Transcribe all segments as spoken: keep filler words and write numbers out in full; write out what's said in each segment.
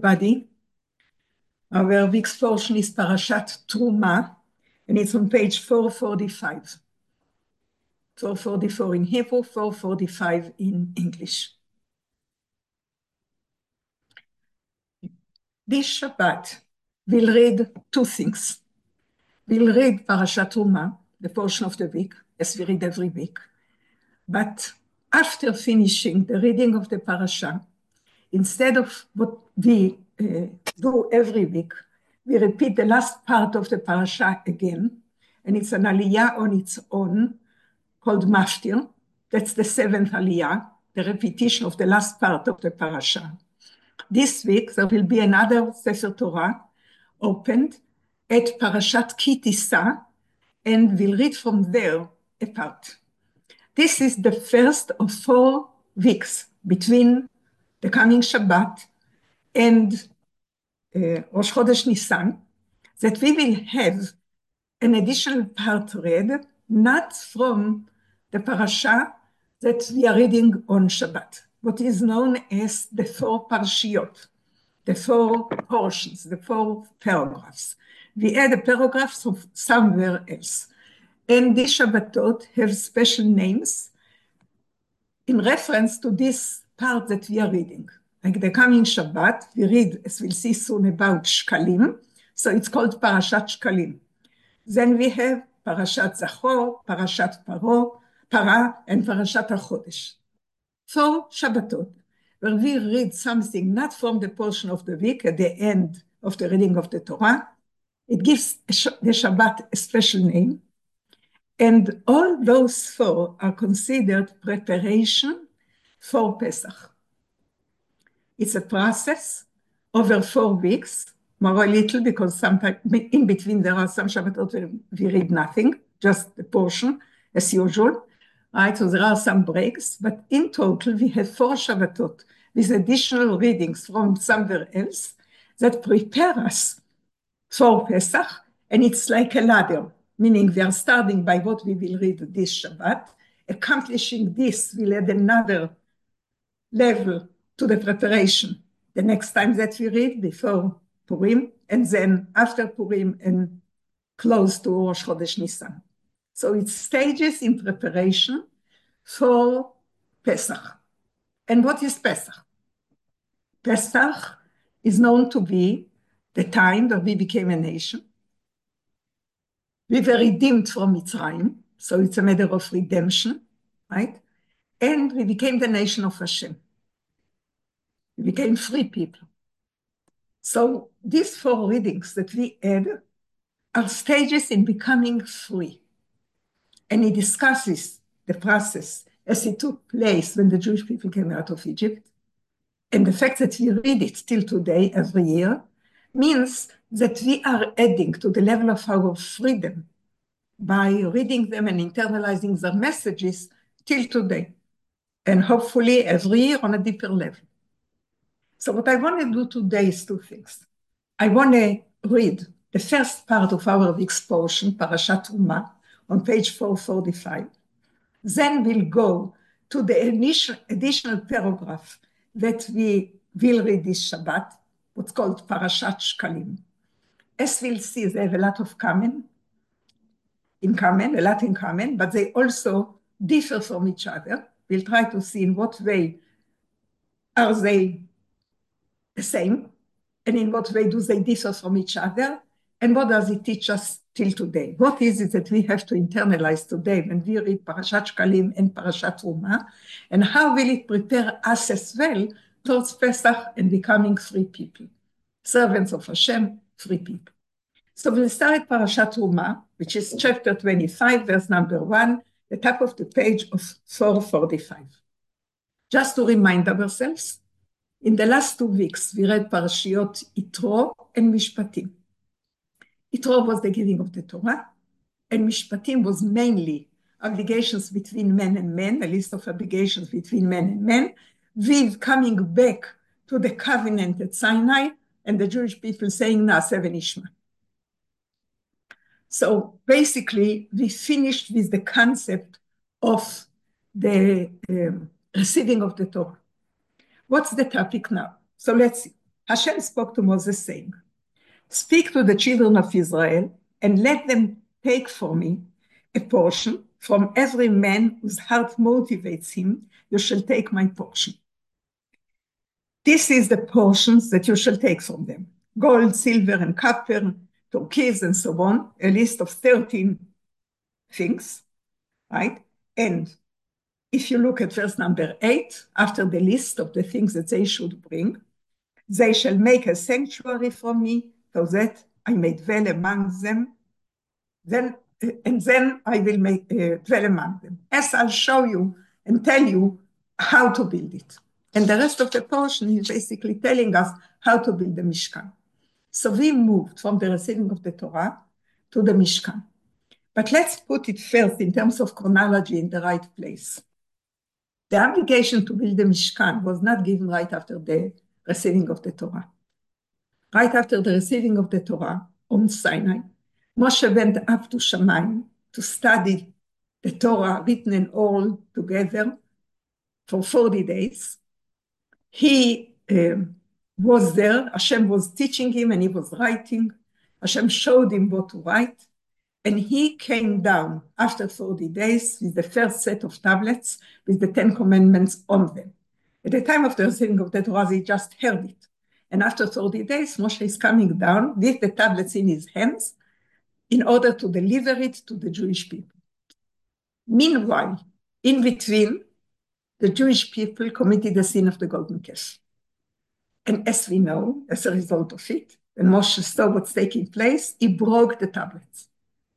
everybody. Our week's portion is Parashat Truma, and it's on page four forty-five. four forty-four in Hebrew, four forty-five in English. This Shabbat, we'll read two things. We'll read Parashat Truma, the portion of the week, as we read every week. But after finishing the reading of the parasha, instead of what we uh, do every week, we repeat the last part of the parasha again, and it's an aliyah on its own called Maftir. That's the seventh aliyah, the repetition of the last part of the parasha. This week, there will be another Sefer Torah opened at Parashat Ki Tisa, and we'll read from there a part. This is the first of four weeks between the coming Shabbat and uh, Rosh Chodesh Nisan, that we will have an additional part read, not from the parasha that we are reading on Shabbat, what is known as the four parashiyot, the four portions, the four paragraphs. We add a paragraph from somewhere else. And these Shabbatot have special names in reference to this part that we are reading. Like the coming Shabbat, we read, as we'll see soon, about Shkalim, so it's called Parashat Shkalim. Then we have Parashat Zachor, Parashat Paro, Para, and Parashat HaChodesh. Four Shabbatot, where we read something not from the portion of the week at the end of the reading of the Torah. It gives the Shabbat a special name. And all those four are considered preparation for Pesach. It's a process over four weeks, more or little, because sometimes in between there are some Shabbatot where we read nothing, just the portion as usual, right? So there are some breaks, but in total we have four Shabbatot with additional readings from somewhere else that prepare us for Pesach, and it's like a ladder. Meaning we are starting by what we will read this Shabbat. Accomplishing this will add another level to the preparation the next time that we read, before Purim, and then after Purim and close to Rosh Chodesh Nisan. So it's stages in preparation for Pesach. And what is Pesach? Pesach is known to be the time that we became a nation. We were redeemed from Mitzrayim, so it's a matter of redemption, right? And we became the nation of Hashem. We became free people. So these four readings that we add are stages in becoming free. And he discusses the process as it took place when the Jewish people came out of Egypt. And the fact that we read it till today, every year, means that we are adding to the level of our freedom by reading them and internalizing their messages till today, and hopefully every year on a deeper level. So what I want to do today is two things. I want to read the first part of our week's portion, Parashat Truma, on page four forty-five. Then we'll go to the initial, additional paragraph that we will read this Shabbat, what's called Parashat Shkalim. As we'll see, they have a lot of common, in common, a lot in common, but they also differ from each other. We'll try to see in what way are they the same, and in what way do they differ from each other, and what does it teach us till today? What is it that we have to internalize today when we read Parashat Shkalim and Parashat Truma, and how will it prepare us as well towards Pesach and becoming free people, servants of Hashem, free people? So we'll start at Parashat Truma, which is chapter twenty-five, verse number one, the top of the page of four forty-five. Just to remind ourselves, in the last two weeks, we read Parashiyot Yitro and Mishpatim. Yitro was the giving of the Torah, and Mishpatim was mainly obligations between men and men, a list of obligations between men and men, with coming back to the covenant at Sinai, and the Jewish people saying, Naaseh v'nishma. So basically, we finished with the concept of the um, receiving of the Torah. What's the topic now? So let's see. Hashem spoke to Moses saying, speak to the children of Israel and let them take for me a portion from every man whose heart motivates him. You shall take my portion. This is the portions that you shall take from them: gold, silver, and copper, turquoise, and so on, a list of thirteen things, right? And if you look at verse number eight, after the list of the things that they should bring, they shall make a sanctuary for me, so that I may dwell among them. Then, and then I will make, uh, dwell among them, as I'll show you and tell you how to build it. And the rest of the portion is basically telling us how to build the Mishkan. So we moved from the receiving of the Torah to the Mishkan. But let's put it first in terms of chronology in the right place. The obligation to build the Mishkan was not given right after the receiving of the Torah. Right after the receiving of the Torah on Sinai, Moshe went up to Shamayim to study the Torah written and all together for forty days. He um, was there, Hashem was teaching him and he was writing. Hashem showed him what to write. And he came down after forty days with the first set of tablets with the Ten Commandments on them. At the time of the receiving of the Torah, he just heard it. And after forty days, Moshe is coming down with the tablets in his hands in order to deliver it to the Jewish people. Meanwhile, in between, the Jewish people committed the sin of the golden calf. And as we know, as a result of it, when Moshe saw what's taking place, he broke the tablets.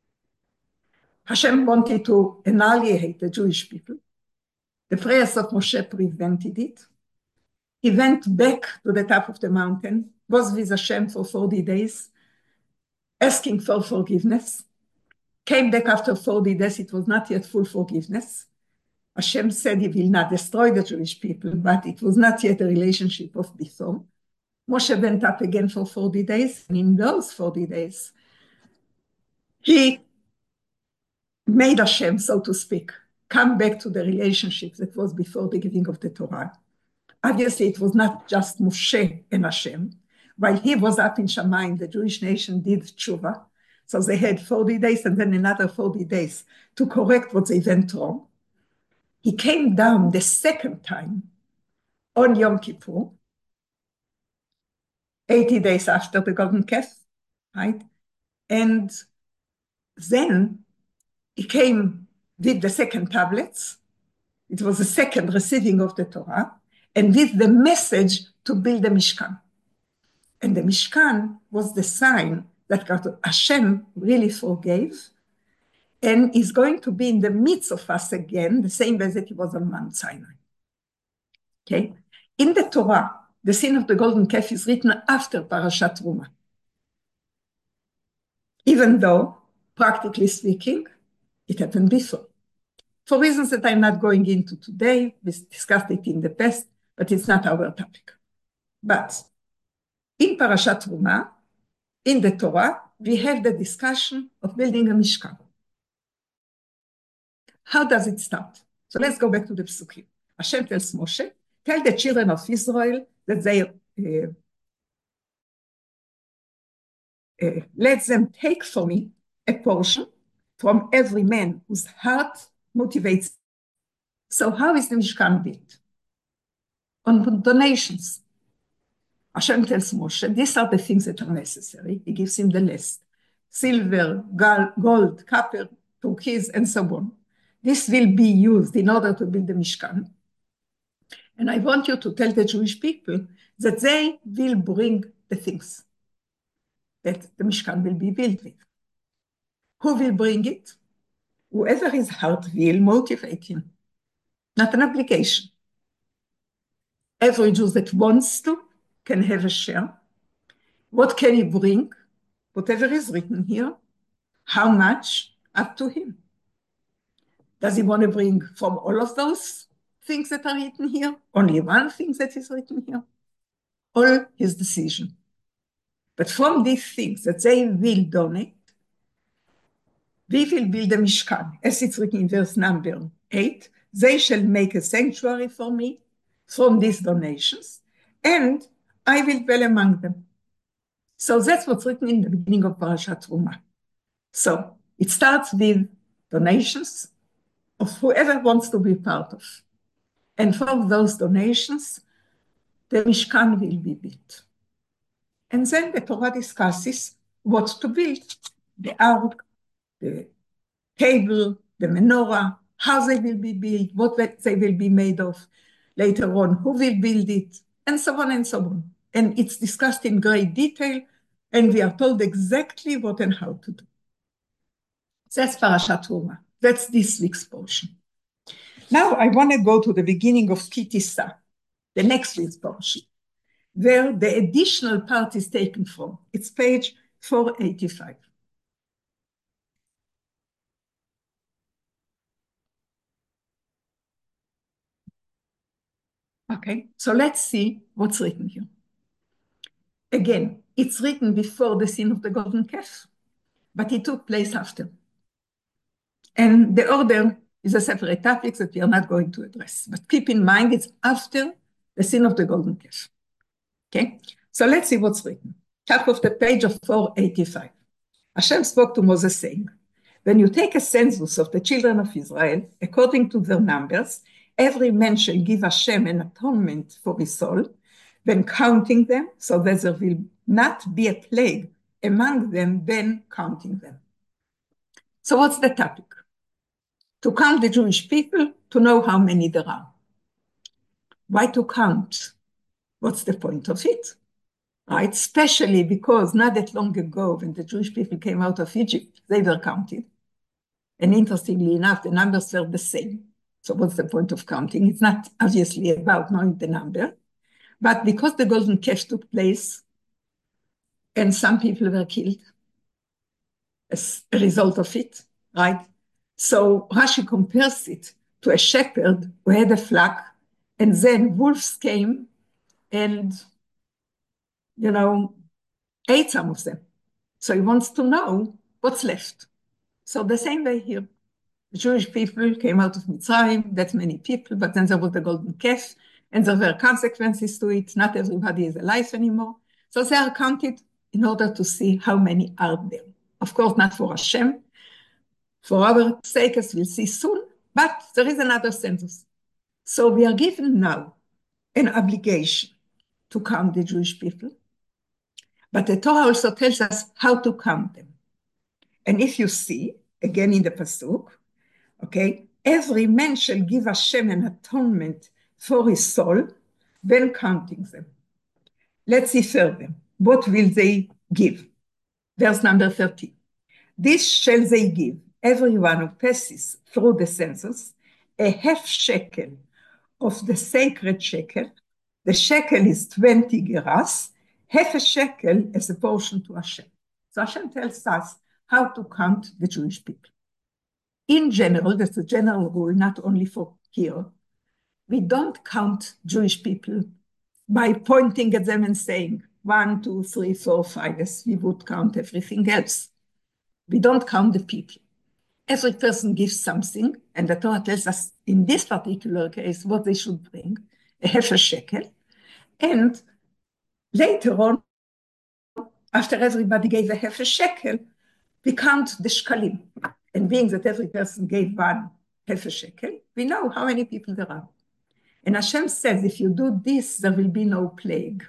Hashem wanted to annihilate the Jewish people. The prayers of Moshe prevented it. He went back to the top of the mountain, was with Hashem for forty days, asking for forgiveness. Came back after forty days, it was not yet full forgiveness. Hashem said he will not destroy the Jewish people, but it was not yet a relationship of before. Moshe went up again for forty days, and in those forty days, he made Hashem, so to speak, come back to the relationship that was before the giving of the Torah. Obviously, it was not just Moshe and Hashem. While he was up in Shamayim, the Jewish nation did tshuva. So they had forty days and then another forty days to correct what they went wrong. He came down the second time on Yom Kippur, eighty days after the golden calf, right? And then he came with the second tablets. It was the second receiving of the Torah, and with the message to build the Mishkan. And the Mishkan was the sign that God, Hashem really forgave and is going to be in the midst of us again, the same way that he was on Mount Sinai. Okay? In the Torah, the sin of the golden calf is written after Parashat Truma. Even though, practically speaking, it happened before. For reasons that I'm not going into today, we discussed it in the past, but it's not our topic. But in Parashat Truma, in the Torah, we have the discussion of building a Mishkan. How does it start? So let's go back to the Psukim. Hashem tells Moshe, tell the children of Israel that they uh, uh, let them take for me a portion from every man whose heart motivates. So how is the Mishkan built? On donations. Hashem tells Moshe, these are the things that are necessary. He gives him the list. Silver, gold, copper, turquoise, and so on. This will be used in order to build the Mishkan. And I want you to tell the Jewish people that they will bring the things that the Mishkan will be built with. Who will bring it? Whoever his heart will motivate him. Not an obligation. Every Jew that wants to can have a share. What can he bring? Whatever is written here. How much? Up to him. Does he want to bring from all of those things that are written here? Only one thing that is written here? All his decision. But from these things that they will donate, we will build a Mishkan, as it's written in verse number eight. They shall make a sanctuary for me from these donations, and I will dwell among them. So that's what's written in the beginning of Parashat Truma. So it starts with donations of whoever wants to be part of. And from those donations, the Mishkan will be built. And then the Torah discusses what to build, the ark, the table, the menorah, how they will be built, what they will be made of later on, who will build it, and so on and so on. And it's discussed in great detail, and we are told exactly what and how to do. That's Parashat Truma. That's this week's portion. Now I want to go to the beginning of Ki Tisa, the next week's portion, where the additional part is taken from. It's page four eighty-five. Okay, so let's see what's written here. Again, it's written before the sin of the golden calf, but it took place after. And the order is a separate topic that we are not going to address. But keep in mind, it's after the sin of the golden calf. Okay, so let's see what's written. Top of the page of four eighty-five. Hashem spoke to Moses saying, when you take a census of the children of Israel, according to their numbers, every man shall give Hashem an atonement for his soul, when counting them, so that there will not be a plague among them when counting them. So what's the topic? To count the Jewish people, to know how many there are. Why to count? What's the point of it? Right? Especially because not that long ago, when the Jewish people came out of Egypt, they were counted. And interestingly enough, the numbers were the same. So what's the point of counting? It's not obviously about knowing the number, but because the golden calf took place and some people were killed as a result of it, right? So Rashi compares it to a shepherd who had a flock, and then wolves came and, you know, ate some of them. So he wants to know what's left. So the same way here, the Jewish people came out of Mitzrayim, that many people, but then there was the golden calf, and there were consequences to it. Not everybody is alive anymore. So they are counted in order to see how many are there. Of course, not for Hashem, for our sake, as we'll see soon, but there is another census. So we are given now an obligation to count the Jewish people, but the Torah also tells us how to count them. And if you see, again in the Pasuk, okay, every man shall give Hashem an atonement for his soul when counting them. Let's see further. What will they give? Verse number thirteen. This shall they give, everyone who passes through the census, a half shekel of the sacred shekel. The shekel is twenty geras, half a shekel as a portion to Hashem. So Hashem tells us how to count the Jewish people. In general, that's a general rule, not only for here, we don't count Jewish people by pointing at them and saying one, two, three, four, five, as we would count everything else. We don't count the people. Every person gives something, and the Torah tells us in this particular case what they should bring, a half a shekel. And later on, after everybody gave a half a shekel, we count the shkalim. And being that every person gave one half a shekel, we know how many people there are. And Hashem says, if you do this, there will be no plague.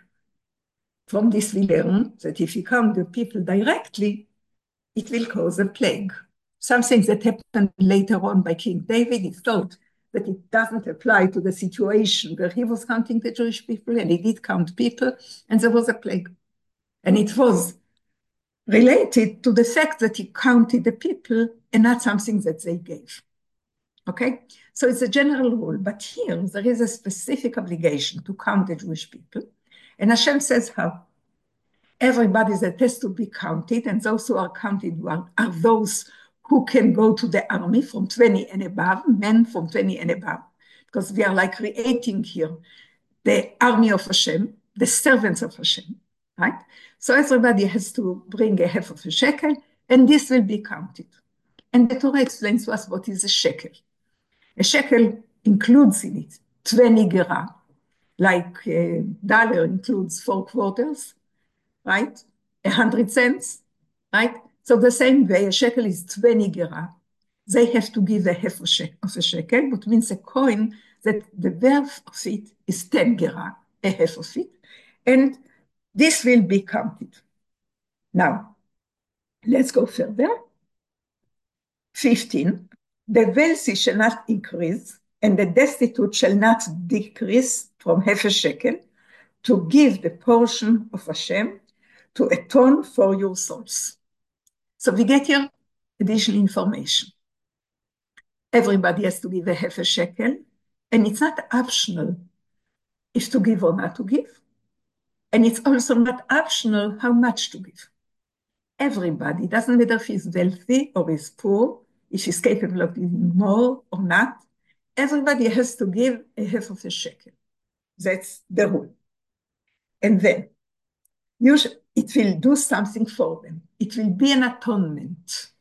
From this we learn that if you count the people directly, it will cause a plague. Something that happened later on by King David, he thought that it doesn't apply to the situation where he was counting the Jewish people, and he did count people, and there was a plague. And it was related to the fact that he counted the people and not something that they gave. Okay? So it's a general rule, but here there is a specific obligation to count the Jewish people. And Hashem says how? Everybody that has to be counted, and those who are counted are, are those who can go to the army from twenty and above, men from twenty and above, because we are like creating here the army of Hashem, the servants of Hashem, right? So everybody has to bring a half of a shekel, and this will be counted. And the Torah explains to us what is a shekel. A shekel includes in it twenty gerah, like a dollar includes four quarters, right? A hundred cents, right? So the same way, a shekel is twenty gerah. They have to give a half of a shekel, which means a coin that the worth of it is ten gerah, a half of it. And this will be counted. Now, let's go further. fifteen, the wealthy shall not increase, and the destitute shall not decrease from half a shekel to give the portion of Hashem to atone for your souls. So we get here additional information. Everybody has to give a half a shekel, and it's not optional if to give or not to give. And it's also not optional how much to give. Everybody, doesn't matter if he's wealthy or is poor, if he's capable of giving more or not, everybody has to give a half of a shekel. That's the rule. And then, usually, it will do something for them. It will be an atonement,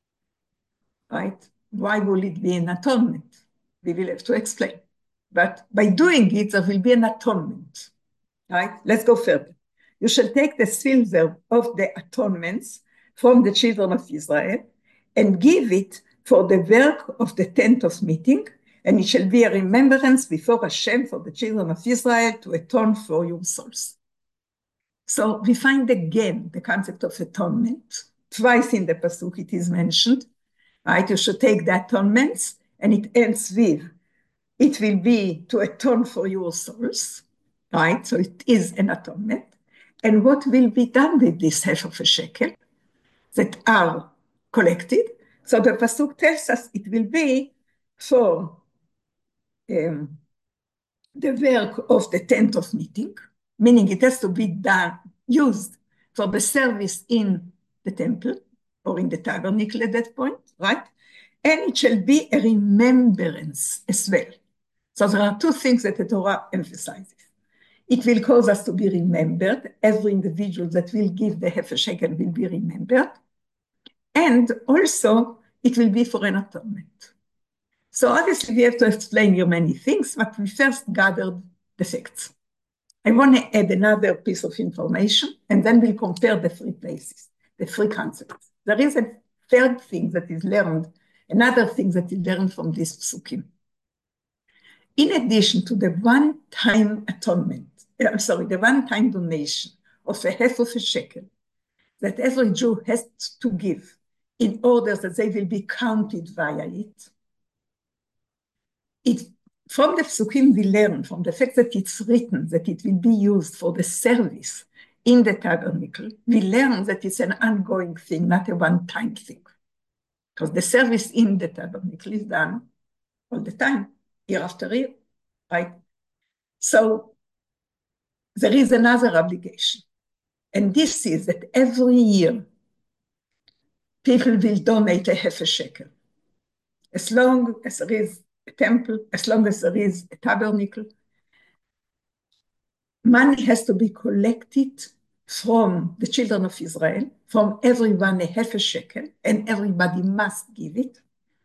right? Why will it be an atonement? We will have to explain. But by doing it, there will be an atonement, right? Let's go further. You shall take the silver of the atonements from the children of Israel and give it for the work of the tent of meeting, and it shall be a remembrance before Hashem for the children of Israel to atone for your souls. So we find again the concept of atonement. Twice in the Pasuk it is mentioned, right? You should take the atonements, and it ends with, it will be to atone for your souls, right? So it is an atonement. And what will be done with this half of a shekel that are collected? So the Pasuk tells us it will be for um, the work of the tent of meeting, meaning it has to be done, used for the service in the temple or in the tabernacle at that point, right? And it shall be a remembrance as well. So there are two things that the Torah emphasizes. It will cause us to be remembered. Every individual that will give the half a shekel will be remembered. And also, it will be for an atonement. So obviously, we have to explain you many things, but we first gathered the facts. I want to add another piece of information, and then we'll compare the three places, the three concepts. There is a third thing that is learned, another thing that is learned from these psukim. In addition to the one-time atonement, I'm sorry, the one-time donation of a half of a shekel that every Jew has to give in order that they will be counted via it, it from the psukim we learn, from the fact that it's written that it will be used for the service in the tabernacle, we learn that it's an ongoing thing, not a one-time thing. Because the service in the tabernacle is done all the time, year after year, right? So there is another obligation. And this is that every year, people will donate a half a shekel. As long as there is a temple, as long as there is a tabernacle, money has to be collected from the children of Israel, from everyone a half a shekel, and everybody must give it.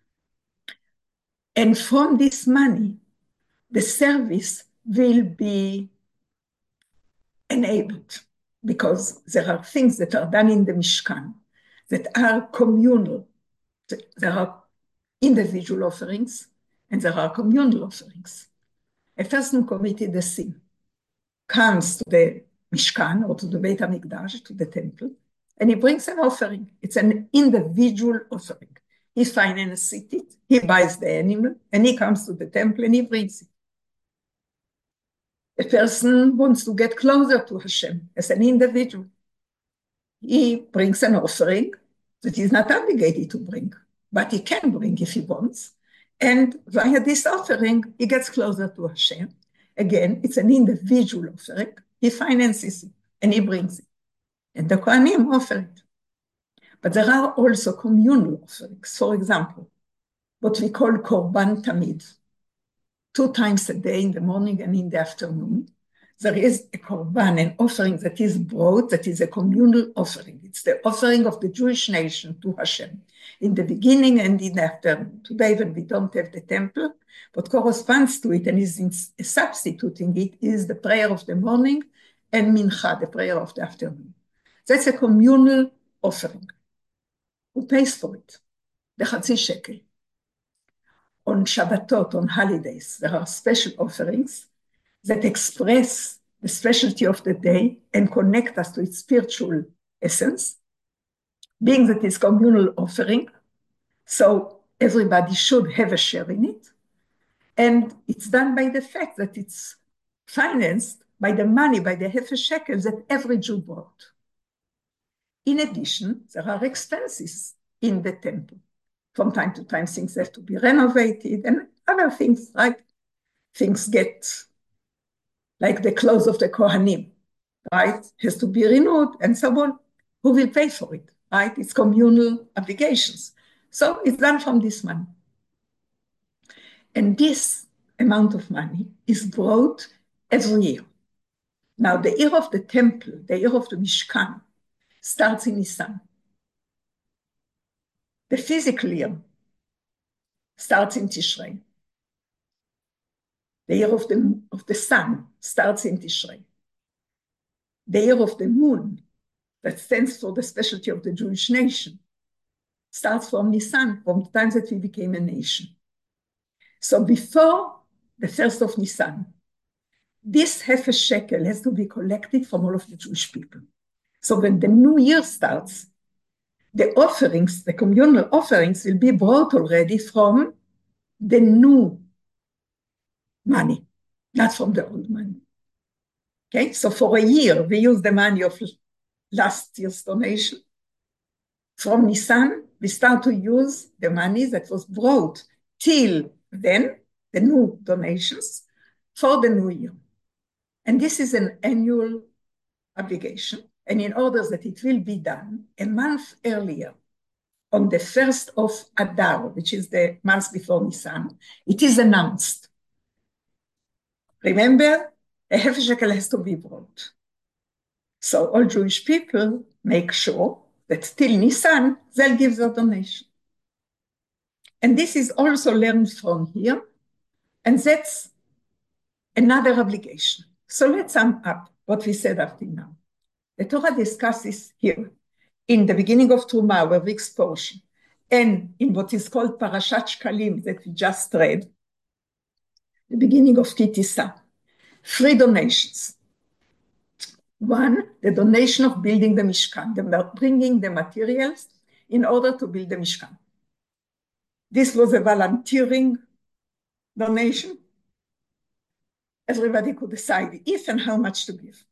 And from this money, the service will be enabled, because there are things that are done in the Mishkan that are communal. There are individual offerings and there are communal offerings. A person committed a sin comes to the Mishkan or to the Beit HaMikdash, to the temple, and he brings an offering. It's an individual offering. He finances it, he buys the animal, and he comes to the temple and he brings it. A person wants to get closer to Hashem as an individual. He brings an offering that he's not obligated to bring, but he can bring if he wants. And via this offering, he gets closer to Hashem. Again, it's an individual offering. He finances it and he brings it. And the Kohanim offer it. But there are also communal offerings. For example, what we call Korban Tamid. Two times a day, in the morning and in the afternoon, there is a korban, an offering that is brought, that is a communal offering. It's the offering of the Jewish nation to Hashem in the beginning and in the afternoon. Today, when we don't have the temple, what corresponds to it and is in, substituting it is the prayer of the morning and mincha, the prayer of the afternoon. That's a communal offering. Who pays for it? The Chatzi Shekel. On Shabbatot, on holidays, there are special offerings that express the specialty of the day and connect us to its spiritual essence, being that it's communal offering, so everybody should have a share in it. And it's done by the fact that it's financed by the money, by the half a shekel that every Jew brought. In addition, there are expenses in the temple. From time to time, things have to be renovated and other things, right? Things get, like the clothes of the Kohanim, right? Has to be renewed and so on. Who will pay for it, right? It's communal obligations. So it's done from this money. And this amount of money is brought every year. Now, the year of the temple, the year of the Mishkan, starts in Nisan. The physical year starts in Tishrei. The year of the, of the sun starts in Tishrei. The year of the moon, that stands for the specialty of the Jewish nation, starts from Nisan, from the time that we became a nation. So before the first of Nisan, this half a shekel has to be collected from all of the Jewish people. So when the new year starts, the offerings, the communal offerings will be brought already from the new money, not from the old money. Okay, so for a year, we use the money of last year's donation. From Nisan, we start to use the money that was brought till then, the new donations, for the new year. And this is an annual obligation. And in order that it will be done a month earlier, on the first of Adar, which is the month before Nisan, it is announced. Remember, a half a shekel has to be brought. So all Jewish people make sure that till Nisan, they'll give their donation. And this is also learned from here, and that's another obligation. So let's sum up what we said up till now. The Torah discusses here, in the beginning of Truma, our week's portion, and in what is called Parashat Shkalim that we just read, the beginning of Ki Tisa, three donations. One, the donation of building the Mishkan, the bringing the materials in order to build the Mishkan. This was a volunteering donation. Everybody could decide if and how much to give.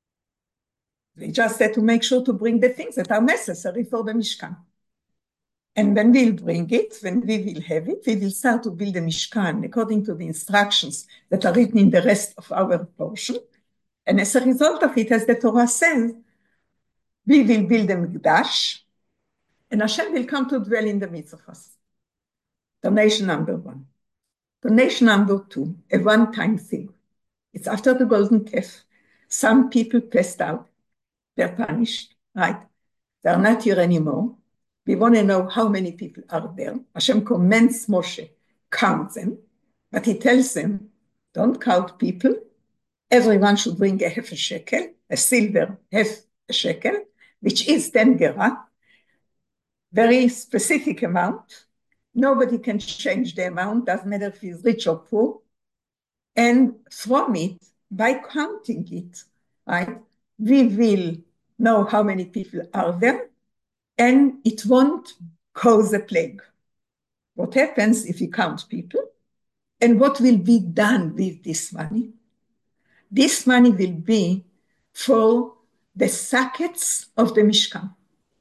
They just had to make sure to bring the things that are necessary for the Mishkan. And when we'll bring it, when we will have it, we will start to build the Mishkan according to the instructions that are written in the rest of our portion. And as a result of it, as the Torah says, we will build a Mikdash, and Hashem will come to dwell in the midst of us. Donation number one. Donation number two, a one-time thing. It's after the golden calf. Some people passed out. They're punished, right? They're not here anymore. We want to know how many people are there. Hashem commands Moshe, count them. But he tells them, don't count people. Everyone should bring a half a shekel, a silver half a shekel, which is ten gerah, very specific amount. Nobody can change the amount, doesn't matter if he's rich or poor. And from it, by counting it, right, we will know how many people are there, and it won't cause a plague. What happens if you count people? And what will be done with this money? This money will be for the sockets of the Mishkan.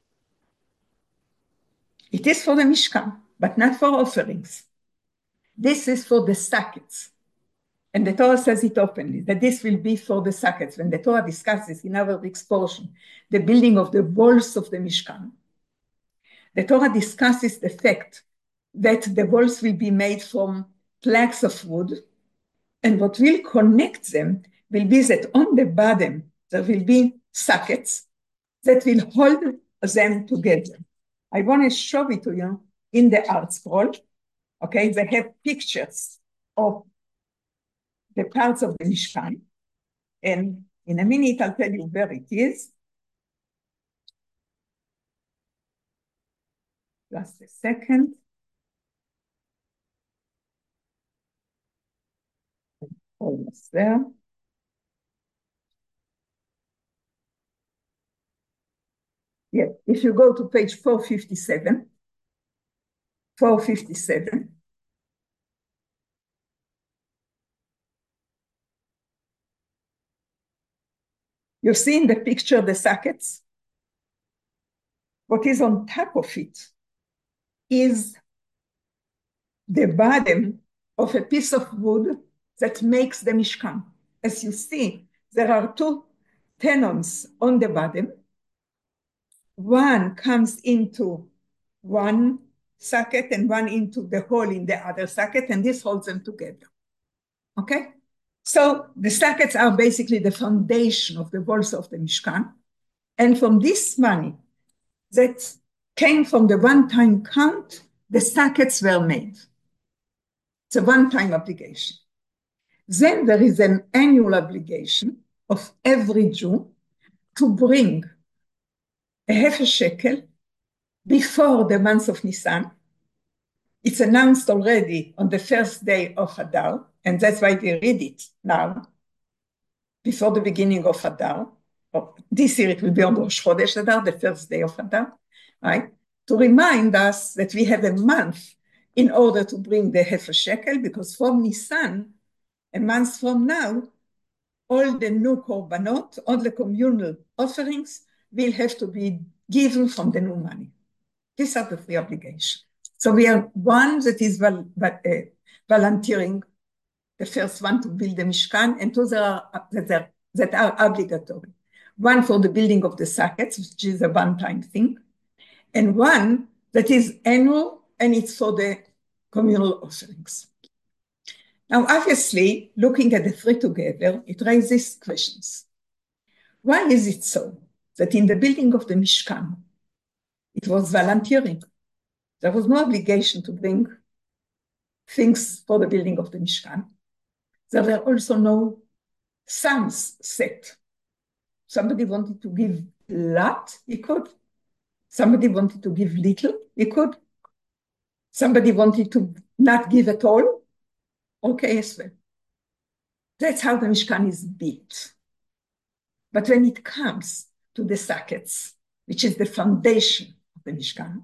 It is for the Mishkan, but not for offerings. This is for the sockets. And the Torah says it openly, that this will be for the sockets. When the Torah discusses in our week's portion the building of the walls of the Mishkan, the Torah discusses the fact that the walls will be made from planks of wood, and what will connect them will be that on the bottom there will be sockets that will hold them together. I want to show it to you in the art scroll. Okay, they have pictures of the parts of the Mishkan. And in a minute, I'll tell you where it is. Just a second. Almost there. Yeah, if you go to page four fifty-seven, four fifty-seven, you see in the picture the sockets. What is on top of it is the bottom of a piece of wood that makes the Mishkan. As you see, there are two tenons on the bottom. One comes into one socket and one into the hole in the other socket, and this holds them together. Okay? So the sockets are basically the foundation of the walls of the Mishkan. And from this money that came from the one-time count, the sockets were made. It's a one-time obligation. Then there is an annual obligation of every Jew to bring a half a shekel before the month of Nisan. It's announced already on the first day of Adar, and that's why we read it now, before the beginning of Adar. Oh, this year it will be on Rosh Chodesh Adar, the first day of Adar, right? To remind us that we have a month in order to bring the half a shekel, because from Nisan, a month from now, all the new korbanot, all the communal offerings will have to be given from the new money. These are the three obligations. So we are one that is vol uh, volunteering, the first one to build the Mishkan, and two that are, that are, that are obligatory. One for the building of the sockets, which is a one-time thing, and one that is annual, and it's for the communal offerings. Now, obviously, looking at the three together, it raises questions. Why is it so that in the building of the Mishkan, it was volunteering? There was no obligation to bring things for the building of the Mishkan. There were also no sums set. Somebody wanted to give a lot, he could. Somebody wanted to give little, he could. Somebody wanted to not give at all, okay as well. That's how the Mishkan is built. But when it comes to the sockets, which is the foundation of the Mishkan,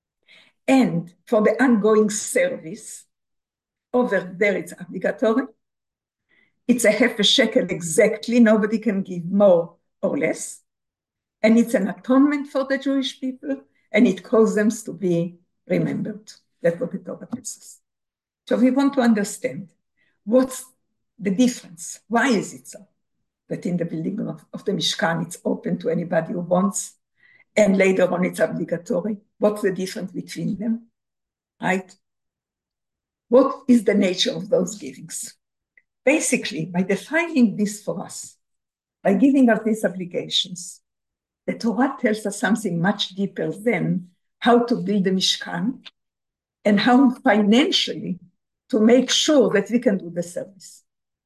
and for the ongoing service, over there it's obligatory. It's a half a shekel exactly. Nobody can give more or less. And it's an atonement for the Jewish people, and it causes them to be remembered. That's what the Torah tells us. So we want to understand what's the difference. Why is it so that in the building of, of the Mishkan, it's open to anybody who wants, and later on it's obligatory? What's the difference between them, right? What is the nature of those givings? Basically, by defining this for us, by giving us these obligations, the Torah tells us something much deeper than how to build the Mishkan and how financially to make sure that we can do the service.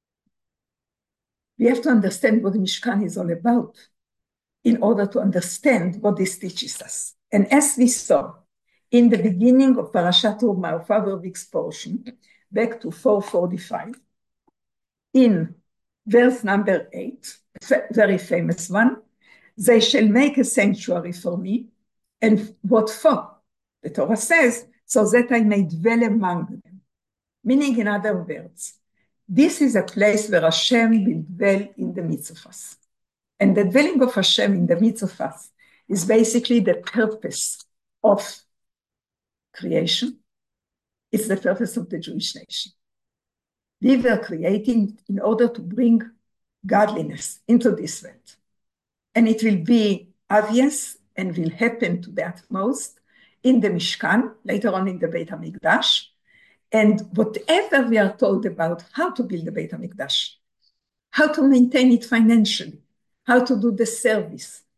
We have to understand what the Mishkan is all about in order to understand what this teaches us. And as we saw in the beginning of Parashat Terumah, of our week's portion, back to four forty-five, in verse number eight, very famous one, they shall make a sanctuary for me. And what for? The Torah says, so that I may dwell among them. Meaning, in other words, this is a place where Hashem will dwell in the midst of us. And the dwelling of Hashem in the midst of us is basically the purpose of creation. It's the purpose of the Jewish nation. We were created in order to bring godliness into this world. And it will be obvious and will happen to the utmost in the Mishkan, later on in the Beit HaMikdash. And whatever we are told about how to build the Beit HaMikdash, how to maintain it financially, how to do the service,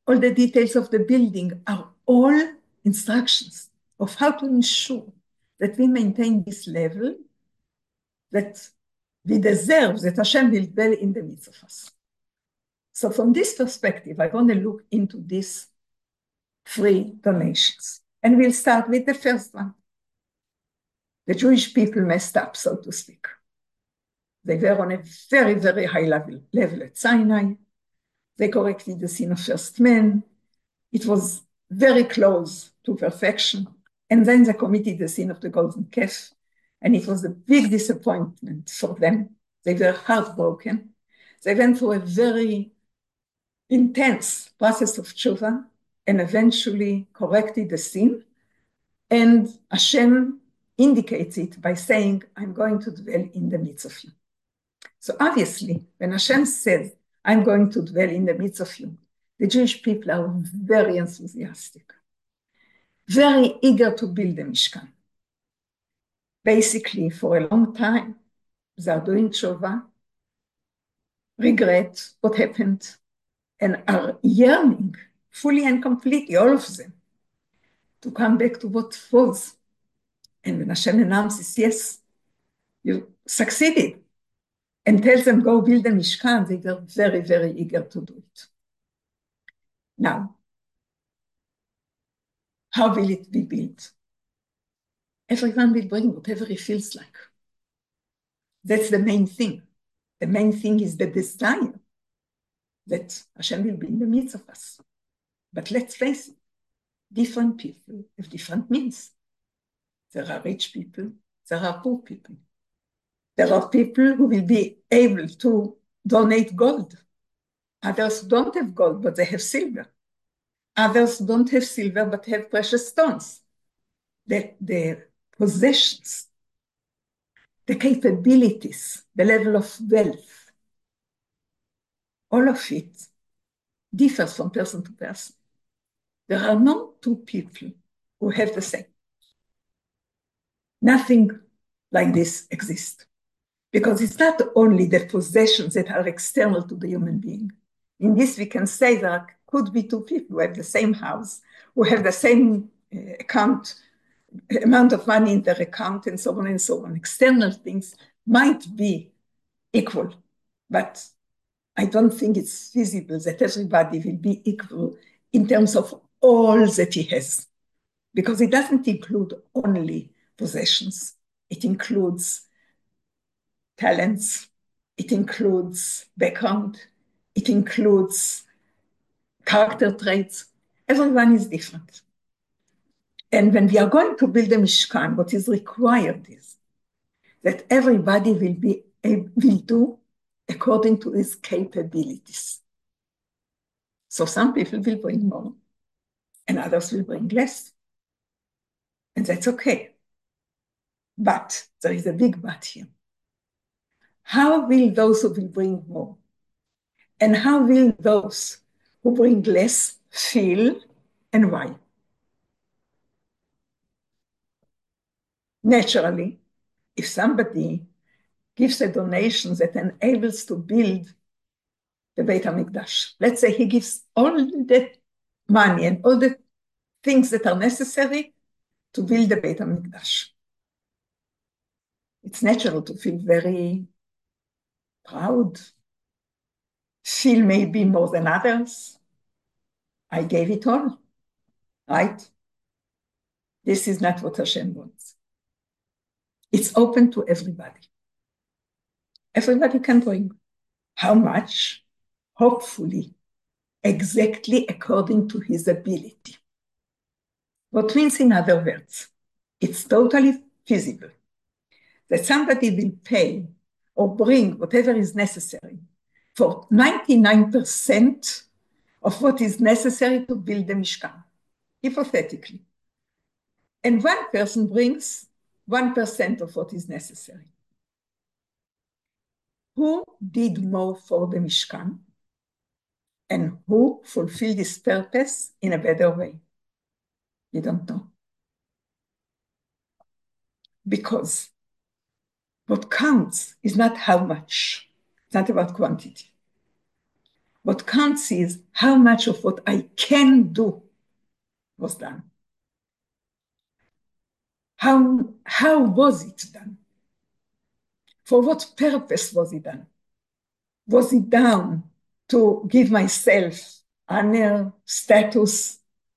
all the details of the building are all instructions of how to ensure that we maintain this level, that we deserve, that Hashem will dwell in the midst of us. So from this perspective, I want to look into these three donations. And we'll start with the first one. The Jewish people messed up, so to speak. They were on a very, very high level, level at Sinai. They corrected the sin of first man. It was very close to perfection. And then they committed the sin of the golden calf. And it was a big disappointment for them. They were heartbroken. They went through a very intense process of tshuva and eventually corrected the sin. And Hashem indicates it by saying, I'm going to dwell in the midst of you. So obviously, when Hashem says, I'm going to dwell in the midst of you, the Jewish people are very enthusiastic, very eager to build the Mishkan. Basically, for a long time, they are doing tshuva, regret what happened, and are yearning fully and completely, all of them, to come back to what was. And when Hashem announces, yes, you succeeded, and tells them, go build a Mishkan, they were very, very eager to do it. Now, how will it be built? Everyone will bring whatever he feels like. That's the main thing. The main thing is the desire that Hashem will be in the midst of us. But let's face it, different people have different means. There are rich people, there are poor people. There are people who will be able to donate gold. Others don't have gold, but they have silver. Others don't have silver, but have precious stones. The, the possessions, the capabilities, the level of wealth, all of it differs from person to person. There are no two people who have the same. Nothing like this exists. Because it's not only the possessions that are external to the human being. In this, we can say there could be two people who have the same house, who have the same uh, account, amount of money in their account, and so on and so on. External things might be equal, but I don't think it's feasible that everybody will be equal in terms of all that he has, because it doesn't include only possessions. It includes talents, it includes background, it includes character traits. Everyone is different. And when we are going to build a Mishkan, what is required is that everybody will be will do according to his capabilities. So some people will bring more, and others will bring less. And that's okay. But there is a big but here. How will those who will bring more, and how will those who bring less feel, and why? Naturally, if somebody gives a donation that enables to build the Beit HaMikdash, let's say he gives all the money and all the things that are necessary to build the Beit HaMikdash, it's natural to feel very proud, feel maybe more than others. I gave it all, right? This is not what Hashem wants. It's open to everybody. Everybody can bring. How much? Hopefully, exactly according to his ability. What means, in other words, it's totally feasible that somebody will pay or bring whatever is necessary for ninety-nine percent of what is necessary to build the Mishkan, hypothetically. And one person brings one percent of what is necessary. Who did more for the Mishkan? And who fulfilled this purpose in a better way? You don't know. Because what counts is not how much. It's not about quantity. What counts is how much of what I can do was done. How, how was it done? For what purpose was it done? Was it done to give myself honor, status,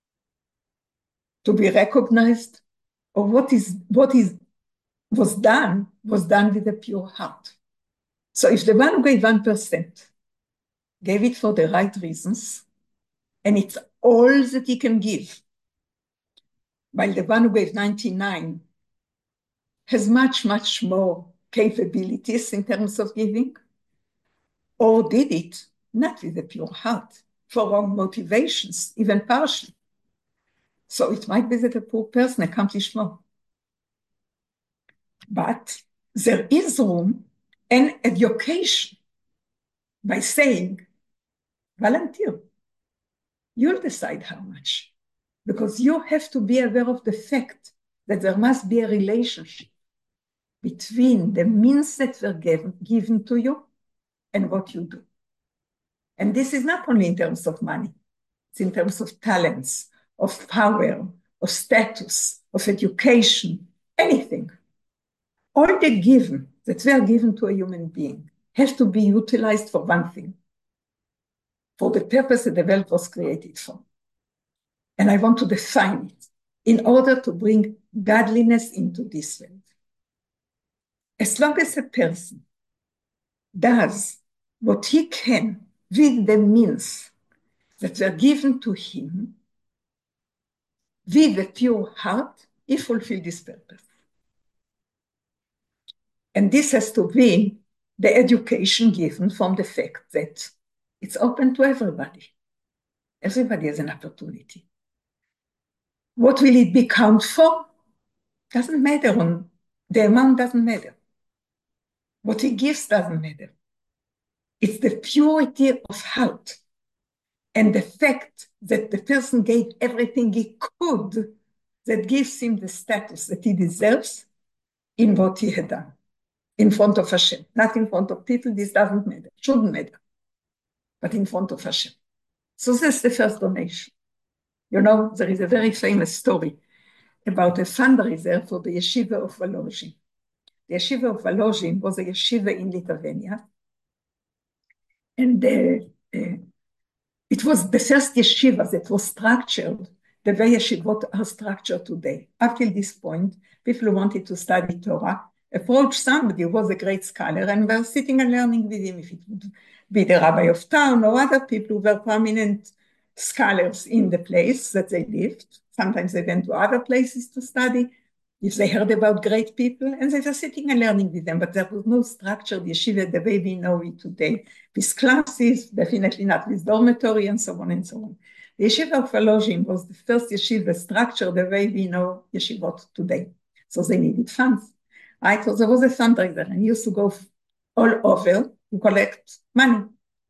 to be recognized? Or what is what is was done was done with a pure heart. So if the one who gave one percent gave it for the right reasons, and it's all that he can give, while the one who gave ninety-nine has much, much more capabilities in terms of giving, or did it not with a pure heart, for wrong motivations, even partially. So it might be that a poor person accomplished more. But there is room and education by saying, volunteer, you'll decide how much, because you have to be aware of the fact that there must be a relationship between the means that were given, given to you and what you do. And this is not only in terms of money, it's in terms of talents, of power, of status, of education, anything. All the given that were given to a human being have to be utilized for one thing, for the purpose that the world was created for. And I want to define it in order to bring godliness into this world. As long as a person does what he can with the means that were given to him, with a pure heart, he fulfills this purpose. And this has to be the education given from the fact that it's open to everybody. Everybody has an opportunity. What will it be count for? Doesn't matter. On, the amount doesn't matter. What he gives doesn't matter. It's the purity of heart and the fact that the person gave everything he could that gives him the status that he deserves in what he had done, in front of Hashem. Not in front of people, this doesn't matter, shouldn't matter, but in front of Hashem. So that's the first donation. You know, there is a very famous story about a fundraiser for the Yeshiva of Volozhin. The Yeshiva of Volozhin was a yeshiva in Lithuania, and uh, uh, it was the first yeshiva that was structured the way yeshivot are structured today. Up till this point, people who wanted to study Torah approached somebody who was a great scholar and were sitting and learning with him, if it would be the rabbi of town or other people who were prominent scholars in the place that they lived. Sometimes they went to other places to study, if they heard about great people, and they were sitting and learning with them, but there was no structured yeshiva the way we know it today, with classes, definitely not with dormitory, and so on and so on. The Yeshiva of Volozhin was the first yeshiva structured the way we know yeshivot today. So they needed funds, right? So there was a fundraiser, and he used to go all over to collect money.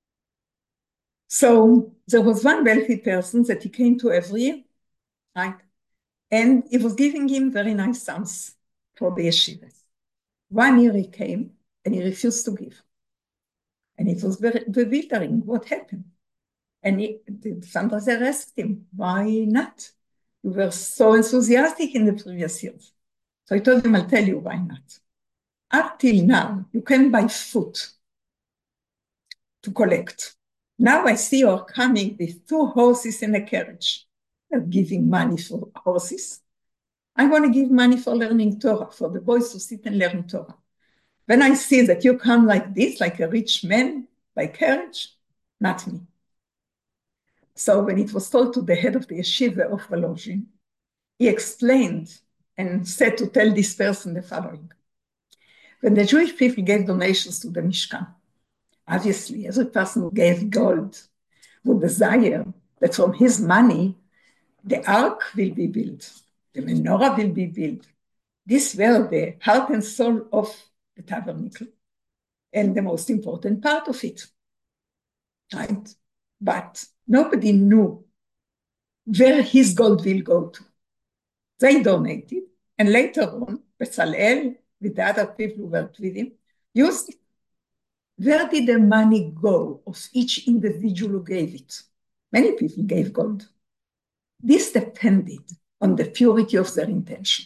So there was one wealthy person that he came to every year, right? And it was giving him very nice sums for the yeshivas. One year he came and he refused to give. And it was very bewildering. What happened? And he, the fundraiser asked him, why not? You were so enthusiastic in the previous years. So I told him, I'll tell you why not. Up till now, you can buy food to collect. Now I see you're coming with two horses in a carriage. Not giving money for horses. I want to give money for learning Torah, for the boys to sit and learn Torah. When I see that you come like this, like a rich man by carriage, not me. So when it was told to the head of the yeshiva of Volozhin, he explained and said to tell this person the following. When the Jewish people gave donations to the Mishkan, obviously every person who gave gold would desire that from his money, the ark will be built, the menorah will be built. These were the heart and soul of the tabernacle and the most important part of it, right? But nobody knew where his gold will go to. They donated, and later on, Bezalel, with the other people who worked with him, used it. Where did the money go of each individual who gave it? Many people gave gold. This depended on the purity of their intention.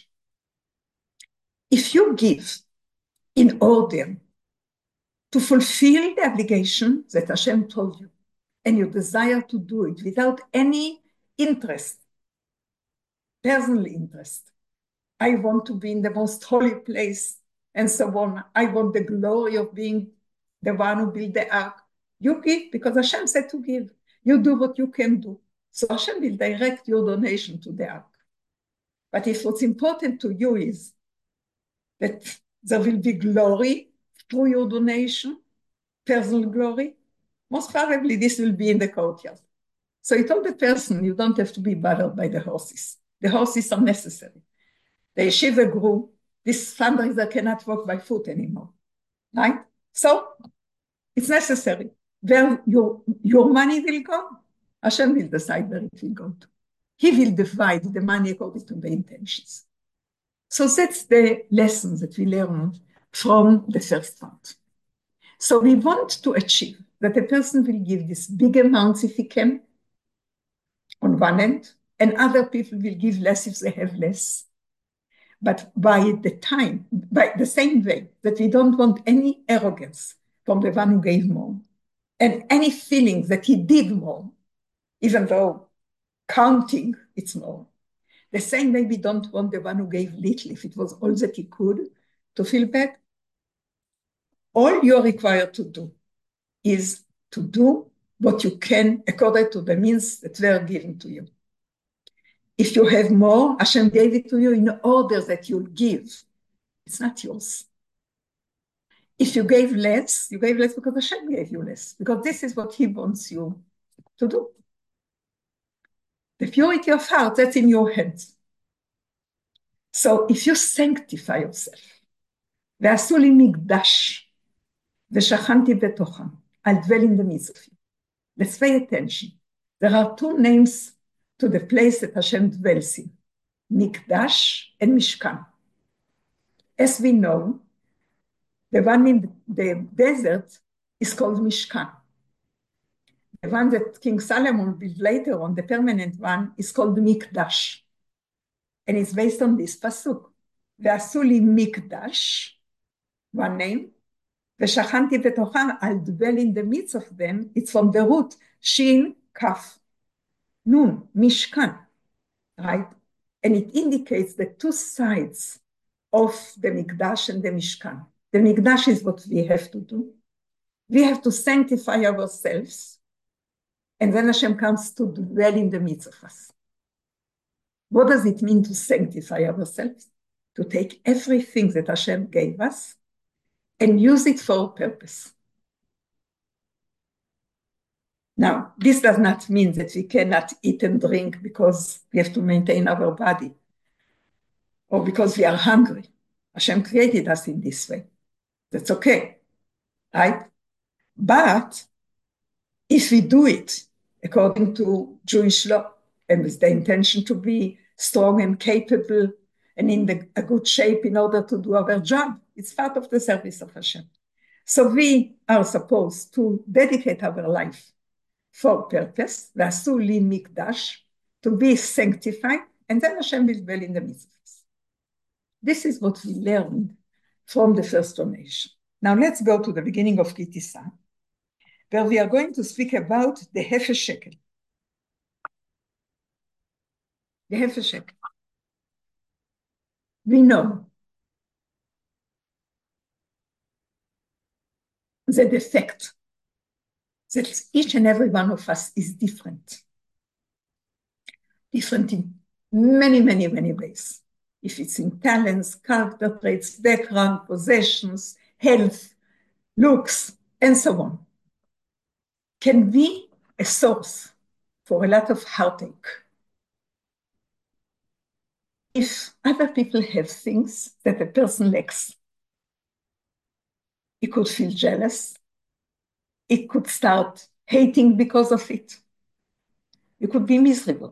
If you give in order to fulfill the obligation that Hashem told you, and you desire to do it without any interest, personal interest, I want to be in the most holy place, and so on. I want the glory of being the one who built the ark. You give because Hashem said to give. You do what you can do. So Hashem will direct your donation to the ark. But if what's important to you is that there will be glory through your donation, personal glory, most probably this will be in the courtyard. So he told the person, you don't have to be bothered by the horses. The horses are necessary. The yeshiva grew, this fundraiser cannot walk by foot anymore, right? So it's necessary. Where your, your money will go, Hashem will decide where it will go to. He will divide the money according to the intentions. So that's the lesson that we learn from the first part. So we want to achieve that a person will give this big amounts if he can, on one end, and other people will give less if they have less. But by the time, by the same way that we don't want any arrogance from the one who gave more, and any feeling that he did more, even though counting it's more. The same way we don't want the one who gave little, if it was all that he could, to feel bad. All you're required to do is to do what you can according to the means that were given to you. If you have more, Hashem gave it to you in order that you'll give. It's not yours. If you gave less, you gave less because Hashem gave you less, because this is what he wants you to do. The purity of heart, that's in your hands. So if you sanctify yourself, ועשו לי מקדש, ושכנתי בתוכם, I'll dwell in the midst of you. Let's pay attention. There are two names to the place that Hashem dwells in, Mikdash and Mishkan. As we know, the one in the desert is called Mishkan. The one that King Solomon built later on, the permanent one, is called Mikdash. And it's based on this pasuk. ועשו לי מקדש, one name, ושכנתי בתוכם, I'll dwell in the midst of them. It's from the root, shin, kaf, nun, mishkan, right? And it indicates the two sides of the Mikdash and the Mishkan. The Mikdash is what we have to do. We have to sanctify ourselves, and then Hashem comes to dwell in the midst of us. What does it mean to sanctify ourselves? To take everything that Hashem gave us and use it for a purpose. Now, this does not mean that we cannot eat and drink because we have to maintain our body or because we are hungry. Hashem created us in this way. That's okay, right? But if we do it according to Jewish law and with the intention to be strong and capable and in the, a good shape in order to do our job, it's part of the service of Hashem. So we are supposed to dedicate our life for purpose, ועשו לי מקדש, to be sanctified, and then Hashem will dwell in the midst of us. This is what we learned from the first donation. Now let's go to the beginning of Ki Tisa, where we are going to speak about the Hefesh Shekel. The Hefesh Shekel. We know that the effect that each and every one of us is different. Different in many, many, many ways. If it's in talents, character traits, background, possessions, health, looks, and so on, can be a source for a lot of heartache. If other people have things that a person lacks, he could feel jealous. He could start hating because of it. You could be miserable.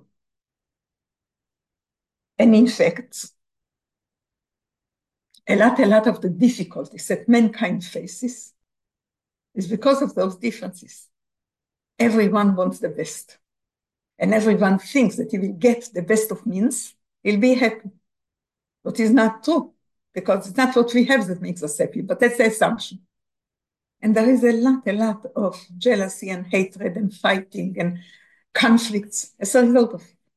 And in fact, a lot, a lot of the difficulties that mankind faces is because of those differences. Everyone wants the best. And everyone thinks that if he gets the best of means, he'll be happy. But it's not true, because it's not what we have that makes us happy, but that's the assumption. And there is a lot, a lot of jealousy and hatred and fighting and conflicts as a result of it.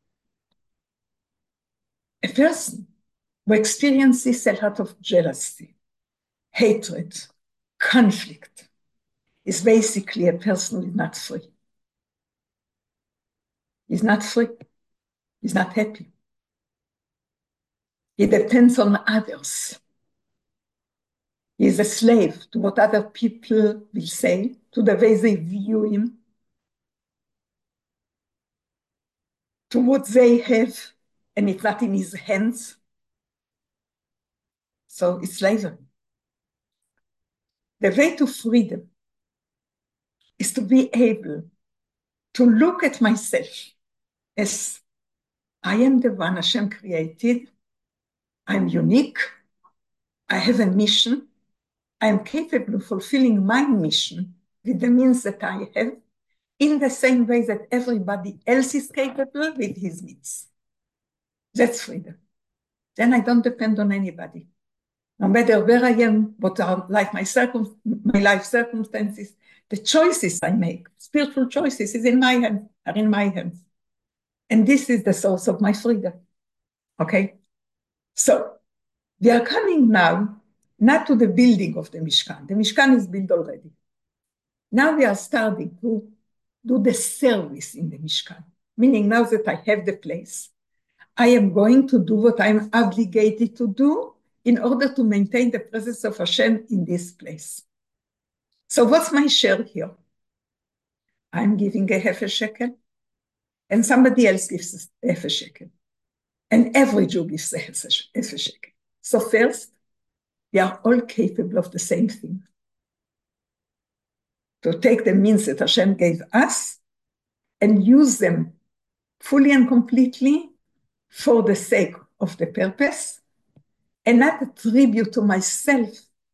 A person who experiences a lot of jealousy, hatred, conflict, is basically a person who is not free. He's not free. He's not happy. He depends on others. He is a slave to what other people will say, to the way they view him, to what they have, and it's not in his hands. So it's slavery. The way to freedom is to be able to look at myself as I am the one Hashem created. I'm unique. I have a mission. I am capable of fulfilling my mission with the means that I have, in the same way that everybody else is capable with his means. That's freedom. Then I don't depend on anybody. No matter where I am, what are like my, circum my life circumstances, the choices I make, spiritual choices, is in my hands, are in my hands. And this is the source of my freedom. Okay? So, we are coming now not to the building of the Mishkan. The Mishkan is built already. Now we are starting to do the service in the Mishkan, meaning now that I have the place, I am going to do what I'm obligated to do in order to maintain the presence of Hashem in this place. So what's my share here? I'm giving a half a shekel, and somebody else gives a half a shekel. And every Jew gives a half a shekel. So first, we are all capable of the same thing. To take the means that Hashem gave us and use them fully and completely for the sake of the purpose, and not attribute to myself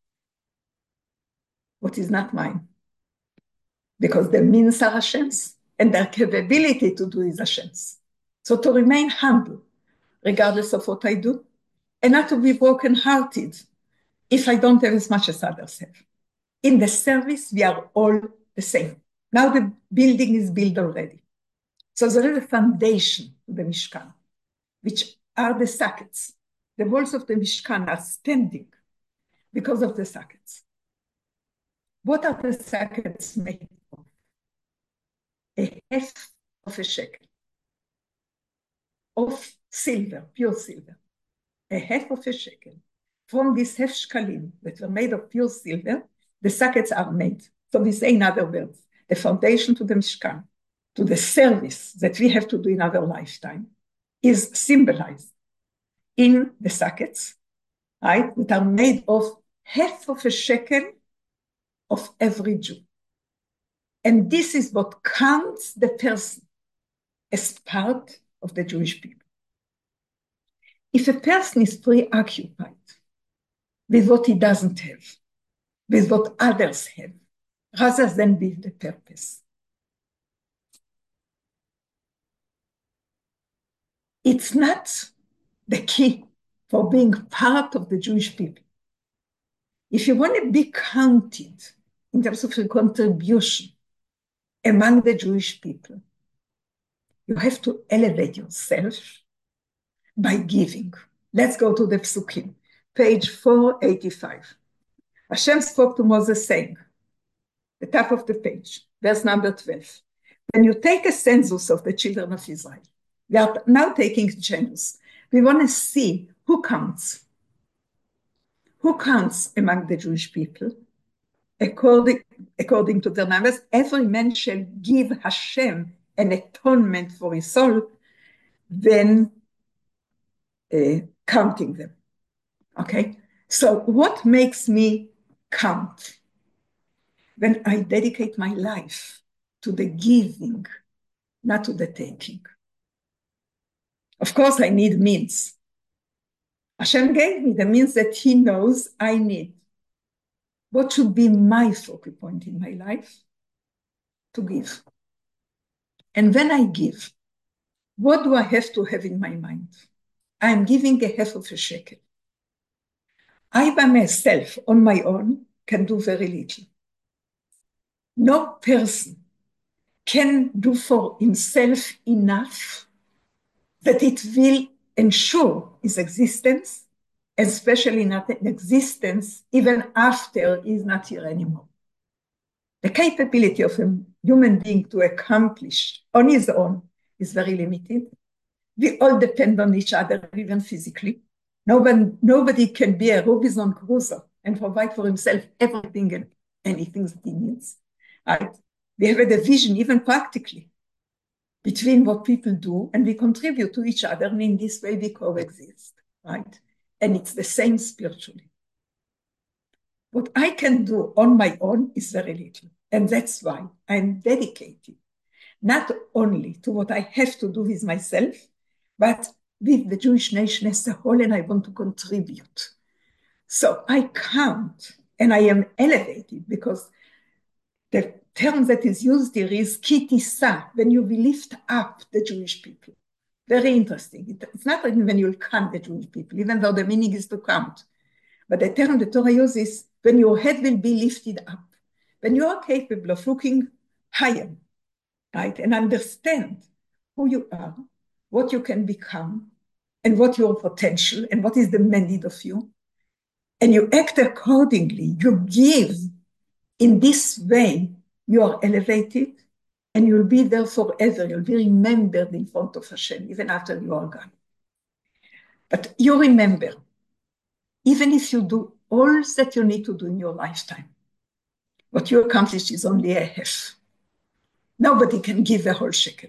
what is not mine. Because the means are Hashem's, and their capability to do is Hashem's. So to remain humble, regardless of what I do, and not to be broken-hearted if I don't have as much as others have. In the service, we are all the same. Now the building is built already. So there is a foundation to the Mishkan, which are the sockets. The walls of the Mishkan are standing because of the sockets. What are the sockets made of? A half of a shekel of silver, pure silver. A half of a shekel. From these half shekalim that were made of pure silver, the sockets are made. So we say in other words, the foundation to the Mishkan, to the service that we have to do in our lifetime, is symbolized in the sockets, right, that are made of half of a shekel of every Jew. And this is what counts the person as part of the Jewish people. If a person is preoccupied with what he doesn't have, with what others have, rather than with the purpose, it's not the key for being part of the Jewish people. If you want to be counted in terms of your contribution among the Jewish people, you have to elevate yourself by giving. Let's go to the Psukim, page four eighty-five. Hashem spoke to Moses saying, the top of the page, verse number twelve. When you take a census of the children of Israel, we are now taking census. We want to see who counts. Who counts among the Jewish people? According, according to their numbers, every man shall give Hashem an atonement for his soul, then uh, counting them. Okay? So what makes me count? When I dedicate my life to the giving, not to the taking. Of course, I need means. Hashem gave me the means that he knows I need. What should be my focal point in my life? To give. And when I give, what do I have to have in my mind? I'm giving a half of a shekel. I by myself, on my own, can do very little. No person can do for himself enough that it will ensure his existence, especially not an existence even after he's not here anymore. The capability of a human being to accomplish on his own is very limited. We all depend on each other, even physically. Nobody, nobody can be a Robinson Crusoe and provide for himself everything and anything that he needs. Right? We have a division, even practically, between what people do, and we contribute to each other, and in this way we coexist, right? And it's the same spiritually. What I can do on my own is very little, and that's why I'm dedicated not only to what I have to do with myself, but with the Jewish nation as a whole, and I want to contribute. So I count, and I am elevated, because the term that is used here is ki tisa, when you will lift up the Jewish people. Very interesting. It's not even when you count the Jewish people, even though the meaning is to count. But the term the Torah uses is when your head will be lifted up, when you are capable of looking higher, right, and understand who you are, what you can become, and what your potential, and what is demanded of you, and you act accordingly, you give in this way, you are elevated, and you'll be there forever. You'll be remembered in front of Hashem, even after you are gone. But you remember, even if you do all that you need to do in your lifetime, what you accomplished is only a half. Nobody can give a whole shekel.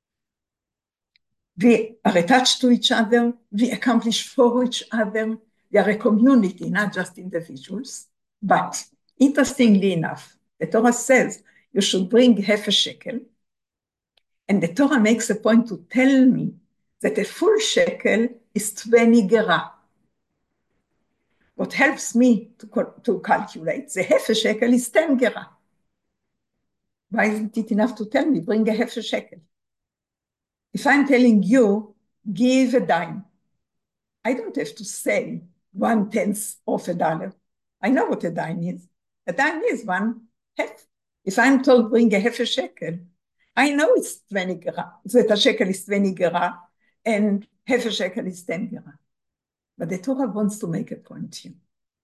We are attached to each other. We accomplish for each other. We are a community, not just individuals. But interestingly enough, the Torah says you should bring half a shekel. And the Torah makes a point to tell me that a full shekel is twenty gerah. What helps me to, to calculate the half a shekel is ten gerah. Why isn't it enough to tell me, bring a half a shekel? If I'm telling you, give a dime, I don't have to say one tenth of a dollar. I know what a dime is. A dime is one half. If I'm told bring a half a shekel, I know it's twenty gerah, that a shekel is twenty gerah, and half a shekel is ten gerah. But the Torah wants to make a point here.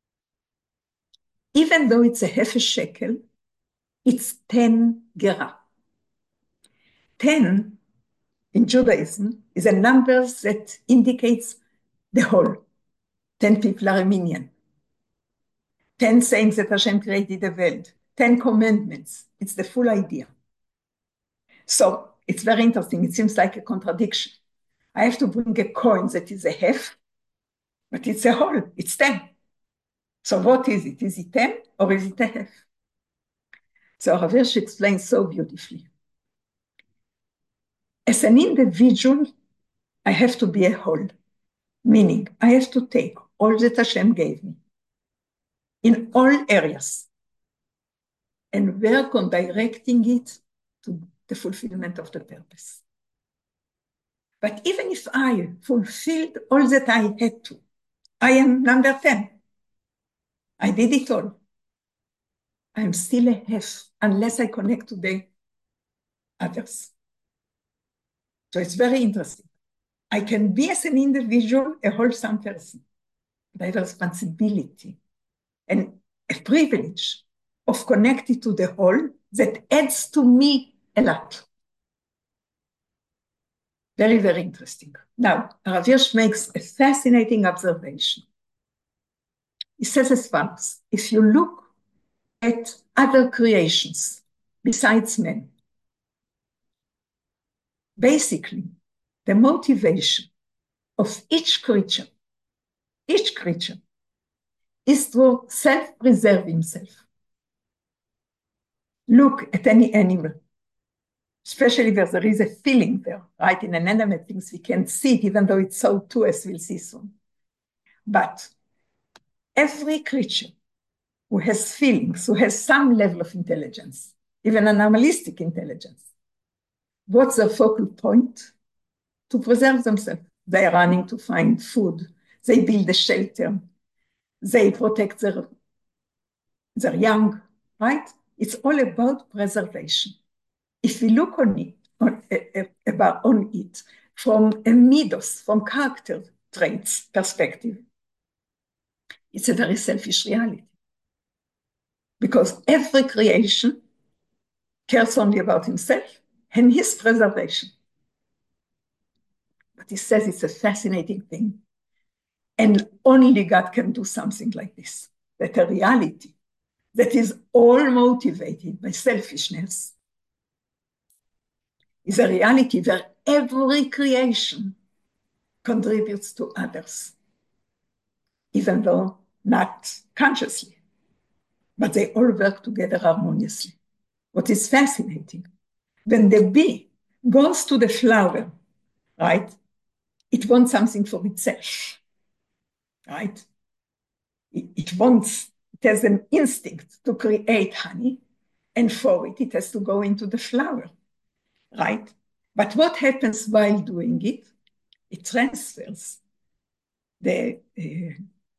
Even though it's a half a shekel, it's ten gerah. ten in Judaism is a number that indicates the whole. ten people are a minyan. ten sayings that Hashem created the world. ten commandments. It's the full idea. So it's very interesting. It seems like a contradiction. I have to bring a coin that is a half, but it's a whole. It's ten. So what is it? Is it ten or is it a half? So Rav Hirsch explains so beautifully. As an individual, I have to be a whole, meaning I have to take all that Hashem gave me in all areas and work on directing it to the fulfillment of the purpose. But even if I fulfilled all that I had to, I am number ten. I did it all. I'm still a half unless I connect to the others. So it's very interesting. I can be as an individual a wholesome person, but I have a responsibility and a privilege of connecting to the whole that adds to me a lot. Very, very interesting. Now, Rav Hirsch makes a fascinating observation. He says as follows: if you look at other creations besides men, basically, the motivation of each creature, each creature, is to self-preserve himself. Look at any animal, especially where there is a feeling there, right? In inanimate things, we can't see it, even though it's so too, as we'll see soon. But every creature who has feelings, who has some level of intelligence, even animalistic intelligence, what's their focal point? To preserve themselves. They are running to find food. They build a shelter. They protect their, their young, right? It's all about preservation. If we look on it, on, uh, about, on it from a midos, from character traits perspective, it's a very selfish reality. Because every creation cares only about himself and his preservation. But he says it's a fascinating thing. And only God can do something like this, that a reality that is all motivated by selfishness is a reality where every creation contributes to others, even though not consciously, but they all work together harmoniously. What is fascinating, when the bee goes to the flower, right, it wants something for itself, right? It, it wants, it has an instinct to create honey, and for it, it has to go into the flower, right? But what happens while doing it? It transfers the, uh,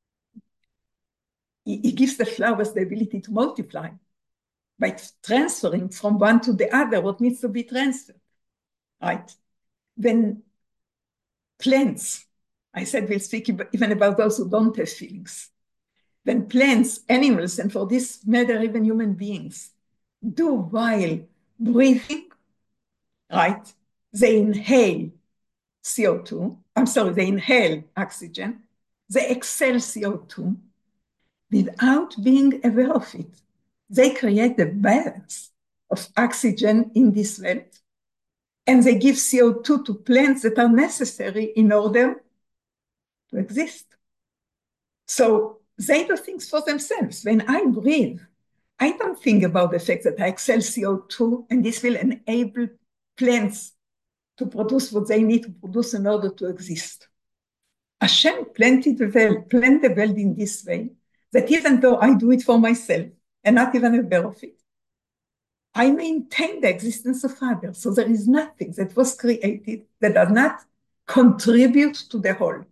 it gives the flowers the ability to multiply by transferring from one to the other what needs to be transferred, right? When plants, I said we'll speak even about those who don't have feelings. When plants, animals, and for this matter, even human beings, do while breathing, right? They inhale C O two, I'm sorry, they inhale oxygen, they exhale C O two without being aware of it. They create the balance of oxygen in this world, and they give C O two to plants that are necessary in order to exist. So they do things for themselves. When I breathe, I don't think about the fact that I exhale C O two and this will enable plants to produce what they need to produce in order to exist. Hashem planted the world, planned the world in this way that even though I do it for myself and not even aware of it, I maintain the existence of others. So there is nothing that was created that does not contribute to the whole.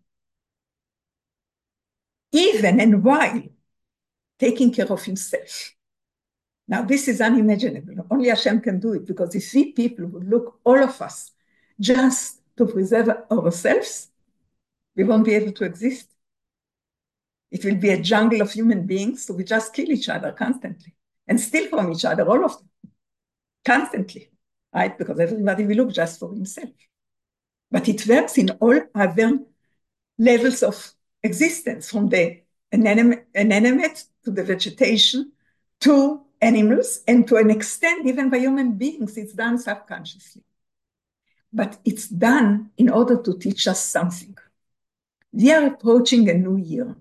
Even and while taking care of himself. Now, this is unimaginable. Only Hashem can do it, because if we people would look, all of us, just to preserve ourselves, we won't be able to exist. It will be a jungle of human beings, so we just kill each other constantly and steal from each other, all of them, constantly, right? Because everybody will look just for himself. But it works in all other levels of existence, from the inanimate to the vegetation to animals, and to an extent, even by human beings, it's done subconsciously. But it's done in order to teach us something. We are approaching a new year,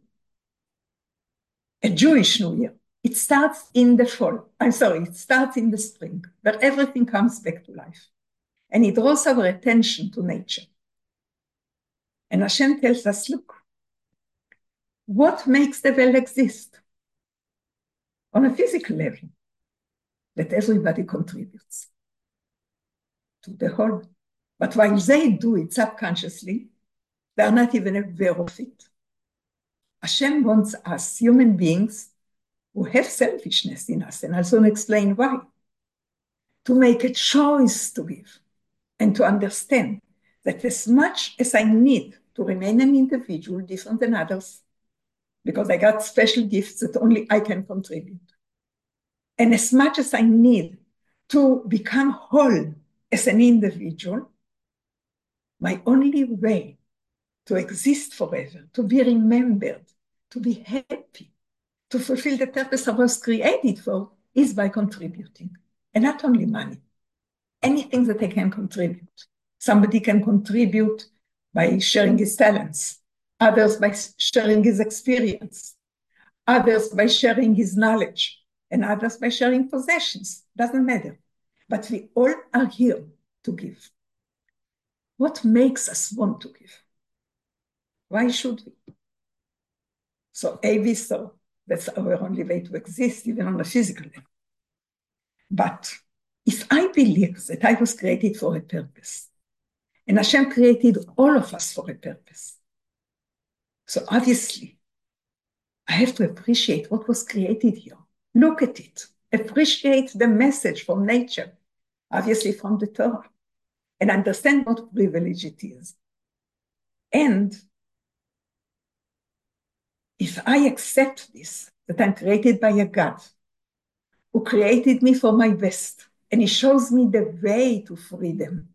a Jewish New Year. It starts in the fall. I'm sorry, it starts in the spring, where everything comes back to life. And it draws our attention to nature. And Hashem tells us, look, what makes the world exist? On a physical level, that everybody contributes to the whole. But while they do it subconsciously, they are not even aware of it. Hashem wants us, human beings, who have selfishness in us, and I'll soon explain why, to make a choice to give and to understand that as much as I need to remain an individual different than others, because I got special gifts that only I can contribute, and as much as I need to become whole as an individual, my only way to exist forever, to be remembered, to be happy, to fulfill the purpose I was created for, is by contributing. And not only money, anything that I can contribute. Somebody can contribute by sharing his talents, others by sharing his experience, others by sharing his knowledge, and others by sharing possessions. Doesn't matter. But we all are here to give. What makes us want to give? Why should we? So A, we saw That's our only way to exist, even on a physical level. But if I believe that I was created for a purpose, and Hashem created all of us for a purpose, so obviously, I have to appreciate what was created here. Look at it. Appreciate the message from nature, obviously from the Torah, and understand what privilege it is. And if I accept this, that I'm created by a God who created me for my best, and he shows me the way to freedom,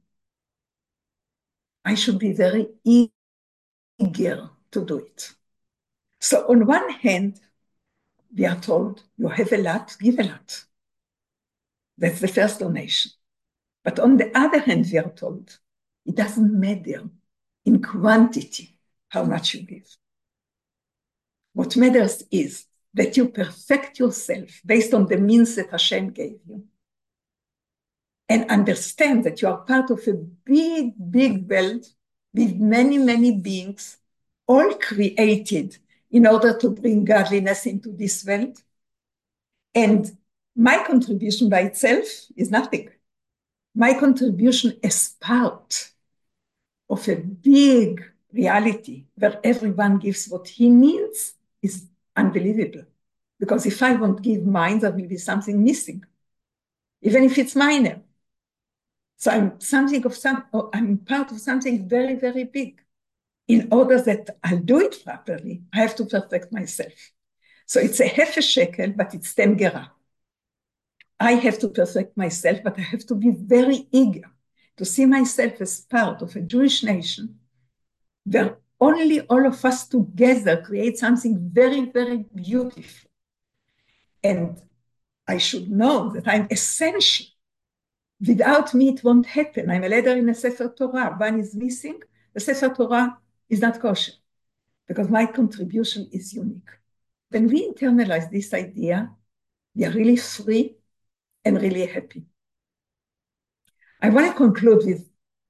I should be very eager to do it. So on one hand, we are told, you have a lot, give a lot. That's the first donation. But on the other hand, we are told, it doesn't matter in quantity how much you give. What matters is that you perfect yourself based on the means that Hashem gave you, and understand that you are part of a big, big world with many, many beings, all created in order to bring godliness into this world. And my contribution by itself is nothing. My contribution as part of a big reality where everyone gives what he needs is unbelievable. Because if I won't give mine, there will be something missing, even if it's minor. So I'm something of some, or I'm part of something very, very big. In order that I'll do it properly, I have to perfect myself. So it's a half a shekel, but it's ten gerah. I have to perfect myself, but I have to be very eager to see myself as part of a Jewish nation where only all of us together create something very, very beautiful. And I should know that I'm essential. Without me, it won't happen. I'm a leader in a Sefer Torah. One is missing. The Sefer Torah is not kosher because my contribution is unique. When we internalize this idea, we are really free and really happy. I want to conclude with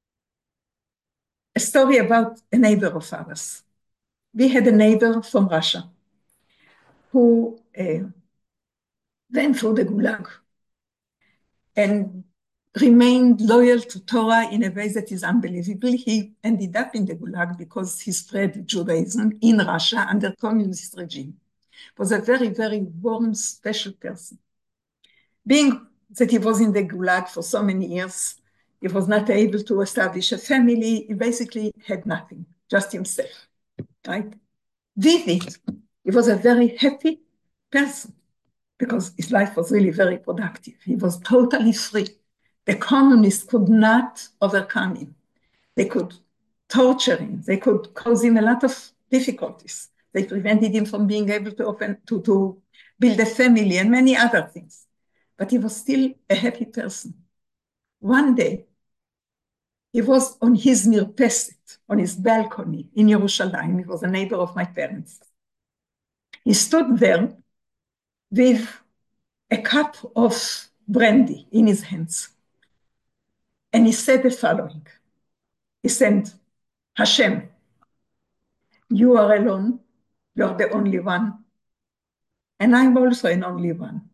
a story about a neighbor of ours. We had a neighbor from Russia who uh, went through the Gulag and remained loyal to Torah in a way that is unbelievable. He ended up in the Gulag because he spread Judaism in Russia under communist regime. Was a very, very warm, special person. Being that he was in the Gulag for so many years, he was not able to establish a family. He basically had nothing, just himself, right? With it, he was a very happy person because his life was really very productive. He was totally free. The communists could not overcome him. They could torture him. They could cause him a lot of difficulties. They prevented him from being able to open, to, to build a family and many other things. But he was still a happy person. One day, he was on his mirpeset, on his balcony in Yerushalayim. He was a neighbor of my parents. He stood there with a cup of brandy in his hands. And he said the following. He said, Hashem, you are alone. You're the only one. And I'm also an only one.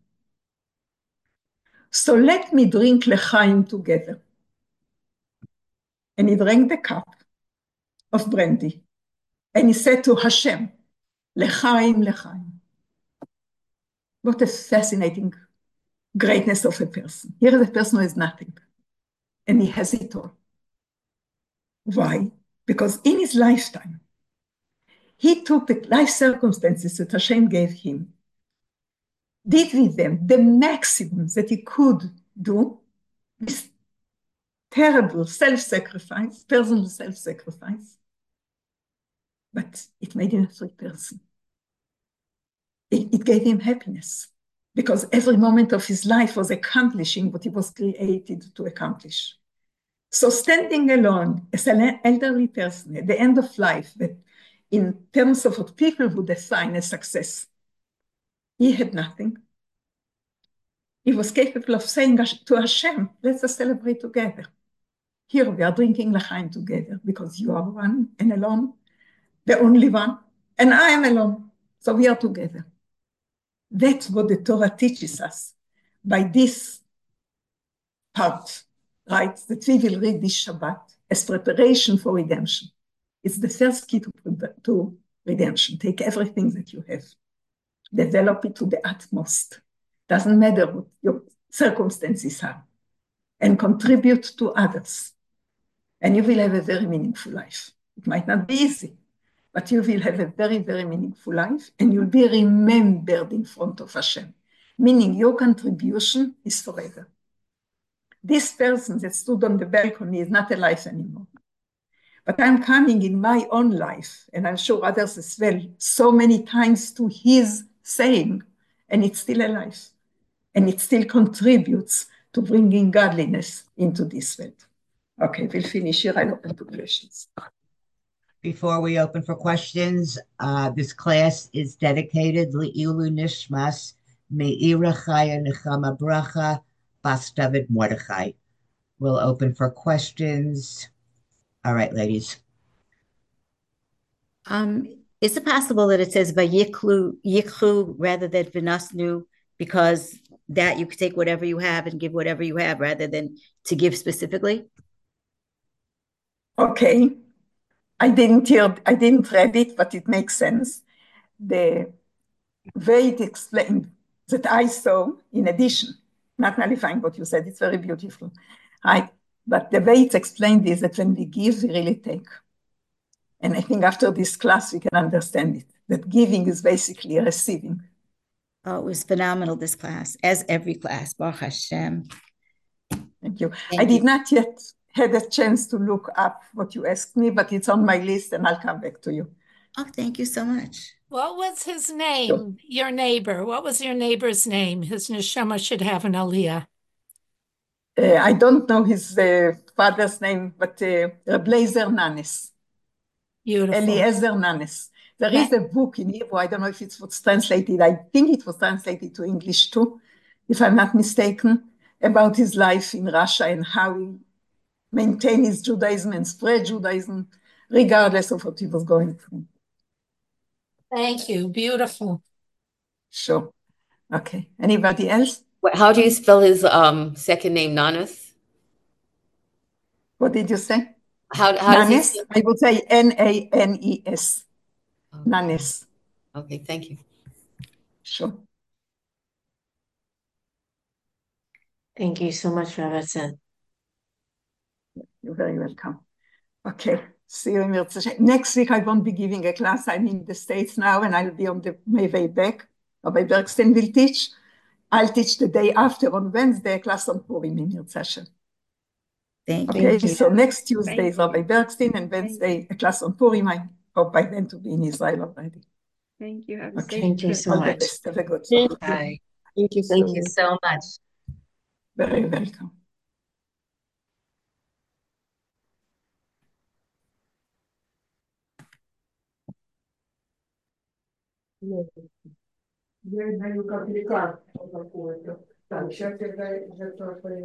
So let me drink l'chaim together. And he drank the cup of brandy. And he said to Hashem, l'chaim, l'chaim. What a fascinating greatness of a person. Here is a person who has nothing. And he has it all. Why? Because in his lifetime, he took the life circumstances that Hashem gave him, did with them the maximum that he could do, with terrible self-sacrifice, personal self-sacrifice, but it made him a free person. It, it gave him happiness because every moment of his life was accomplishing what he was created to accomplish. So standing alone as an elderly person at the end of life, that in terms of what people would define as success, he had nothing. He was capable of saying to Hashem, let's just celebrate together. Here we are drinking l'chaim together because you are one and alone, the only one, and I am alone. So we are together. That's what the Torah teaches us by this part, right? That we will read this Shabbat as preparation for redemption. It's the first key to, to redemption. Take everything that you have, develop it to the utmost. Doesn't matter what your circumstances are, and contribute to others. And you will have a very meaningful life. It might not be easy, but you will have a very, very meaningful life, and you'll be remembered in front of Hashem, meaning your contribution is forever. This person that stood on the balcony is not alive anymore. But I'm coming in my own life, and I'm sure others as well, so many times to his saying, and it's still alive. And it still contributes to bringing godliness into this world. Okay, we'll finish here. I'll open to questions. Before we open for questions, uh, this class is dedicated Le'ilu Nishmas Me'ira Chaya Nechama Bracha Bas David Mordechai. We'll open for questions. All right, ladies. Um, is it possible that it says Vayiklu Yiklu rather than Vinasnu, because that you could take whatever you have and give whatever you have rather than to give specifically? Okay. I didn't hear, I didn't read it, but it makes sense. The way it explained that I saw, in addition, not nullifying what you said, it's very beautiful, right? But the way it's explained is that when we give, we really take. And I think after this class, we can understand it, that giving is basically receiving. Oh, it was phenomenal, this class, as every class. Baruch Hashem. Thank you. Thank I did you. not yet had a chance to look up what you asked me, but it's on my list and I'll come back to you. Oh, thank you so much. What was his name? Sure. Your neighbor. What was your neighbor's name? His neshama should have an aliyah. Uh, I don't know his uh, father's name, but uh, Reblazer Nanes. Beautiful. Eliezer Nanes. There is a book in Hebrew. I don't know if it was translated. I think it was translated to English too, if I'm not mistaken, about his life in Russia and how he maintained his Judaism and spread Judaism, regardless of what he was going through. Thank you. Beautiful. Sure. Okay. Anybody else? What, how do you spell his um second name, Nanas? What did you say? How how does he Nanes? spell? I would say N A N E S. Okay. Nanes. Okay, thank you. Sure. Thank you so much, Rabbi Sen. You're very welcome. Okay. See you in Mirzah. Next week, I won't be giving a class. I'm in the States now, and I'll be on the, my way back. Rabbi Bergstein will teach. I'll teach the day after on Wednesday, a class on Purim in Mirzah. Thank Okay, you. so next Tuesday Thank is Rabbi Bergstein, and Wednesday, a class on Purim. I hope by then to be in Israel already. Thank you. Have a Okay. safe Thank you trip. so All the much. best. Have a good Thank one. you. Bye. Thank you so Thank you much. so much. Very welcome. Io il meglio capire qua, qualcuno. Dai, cerca di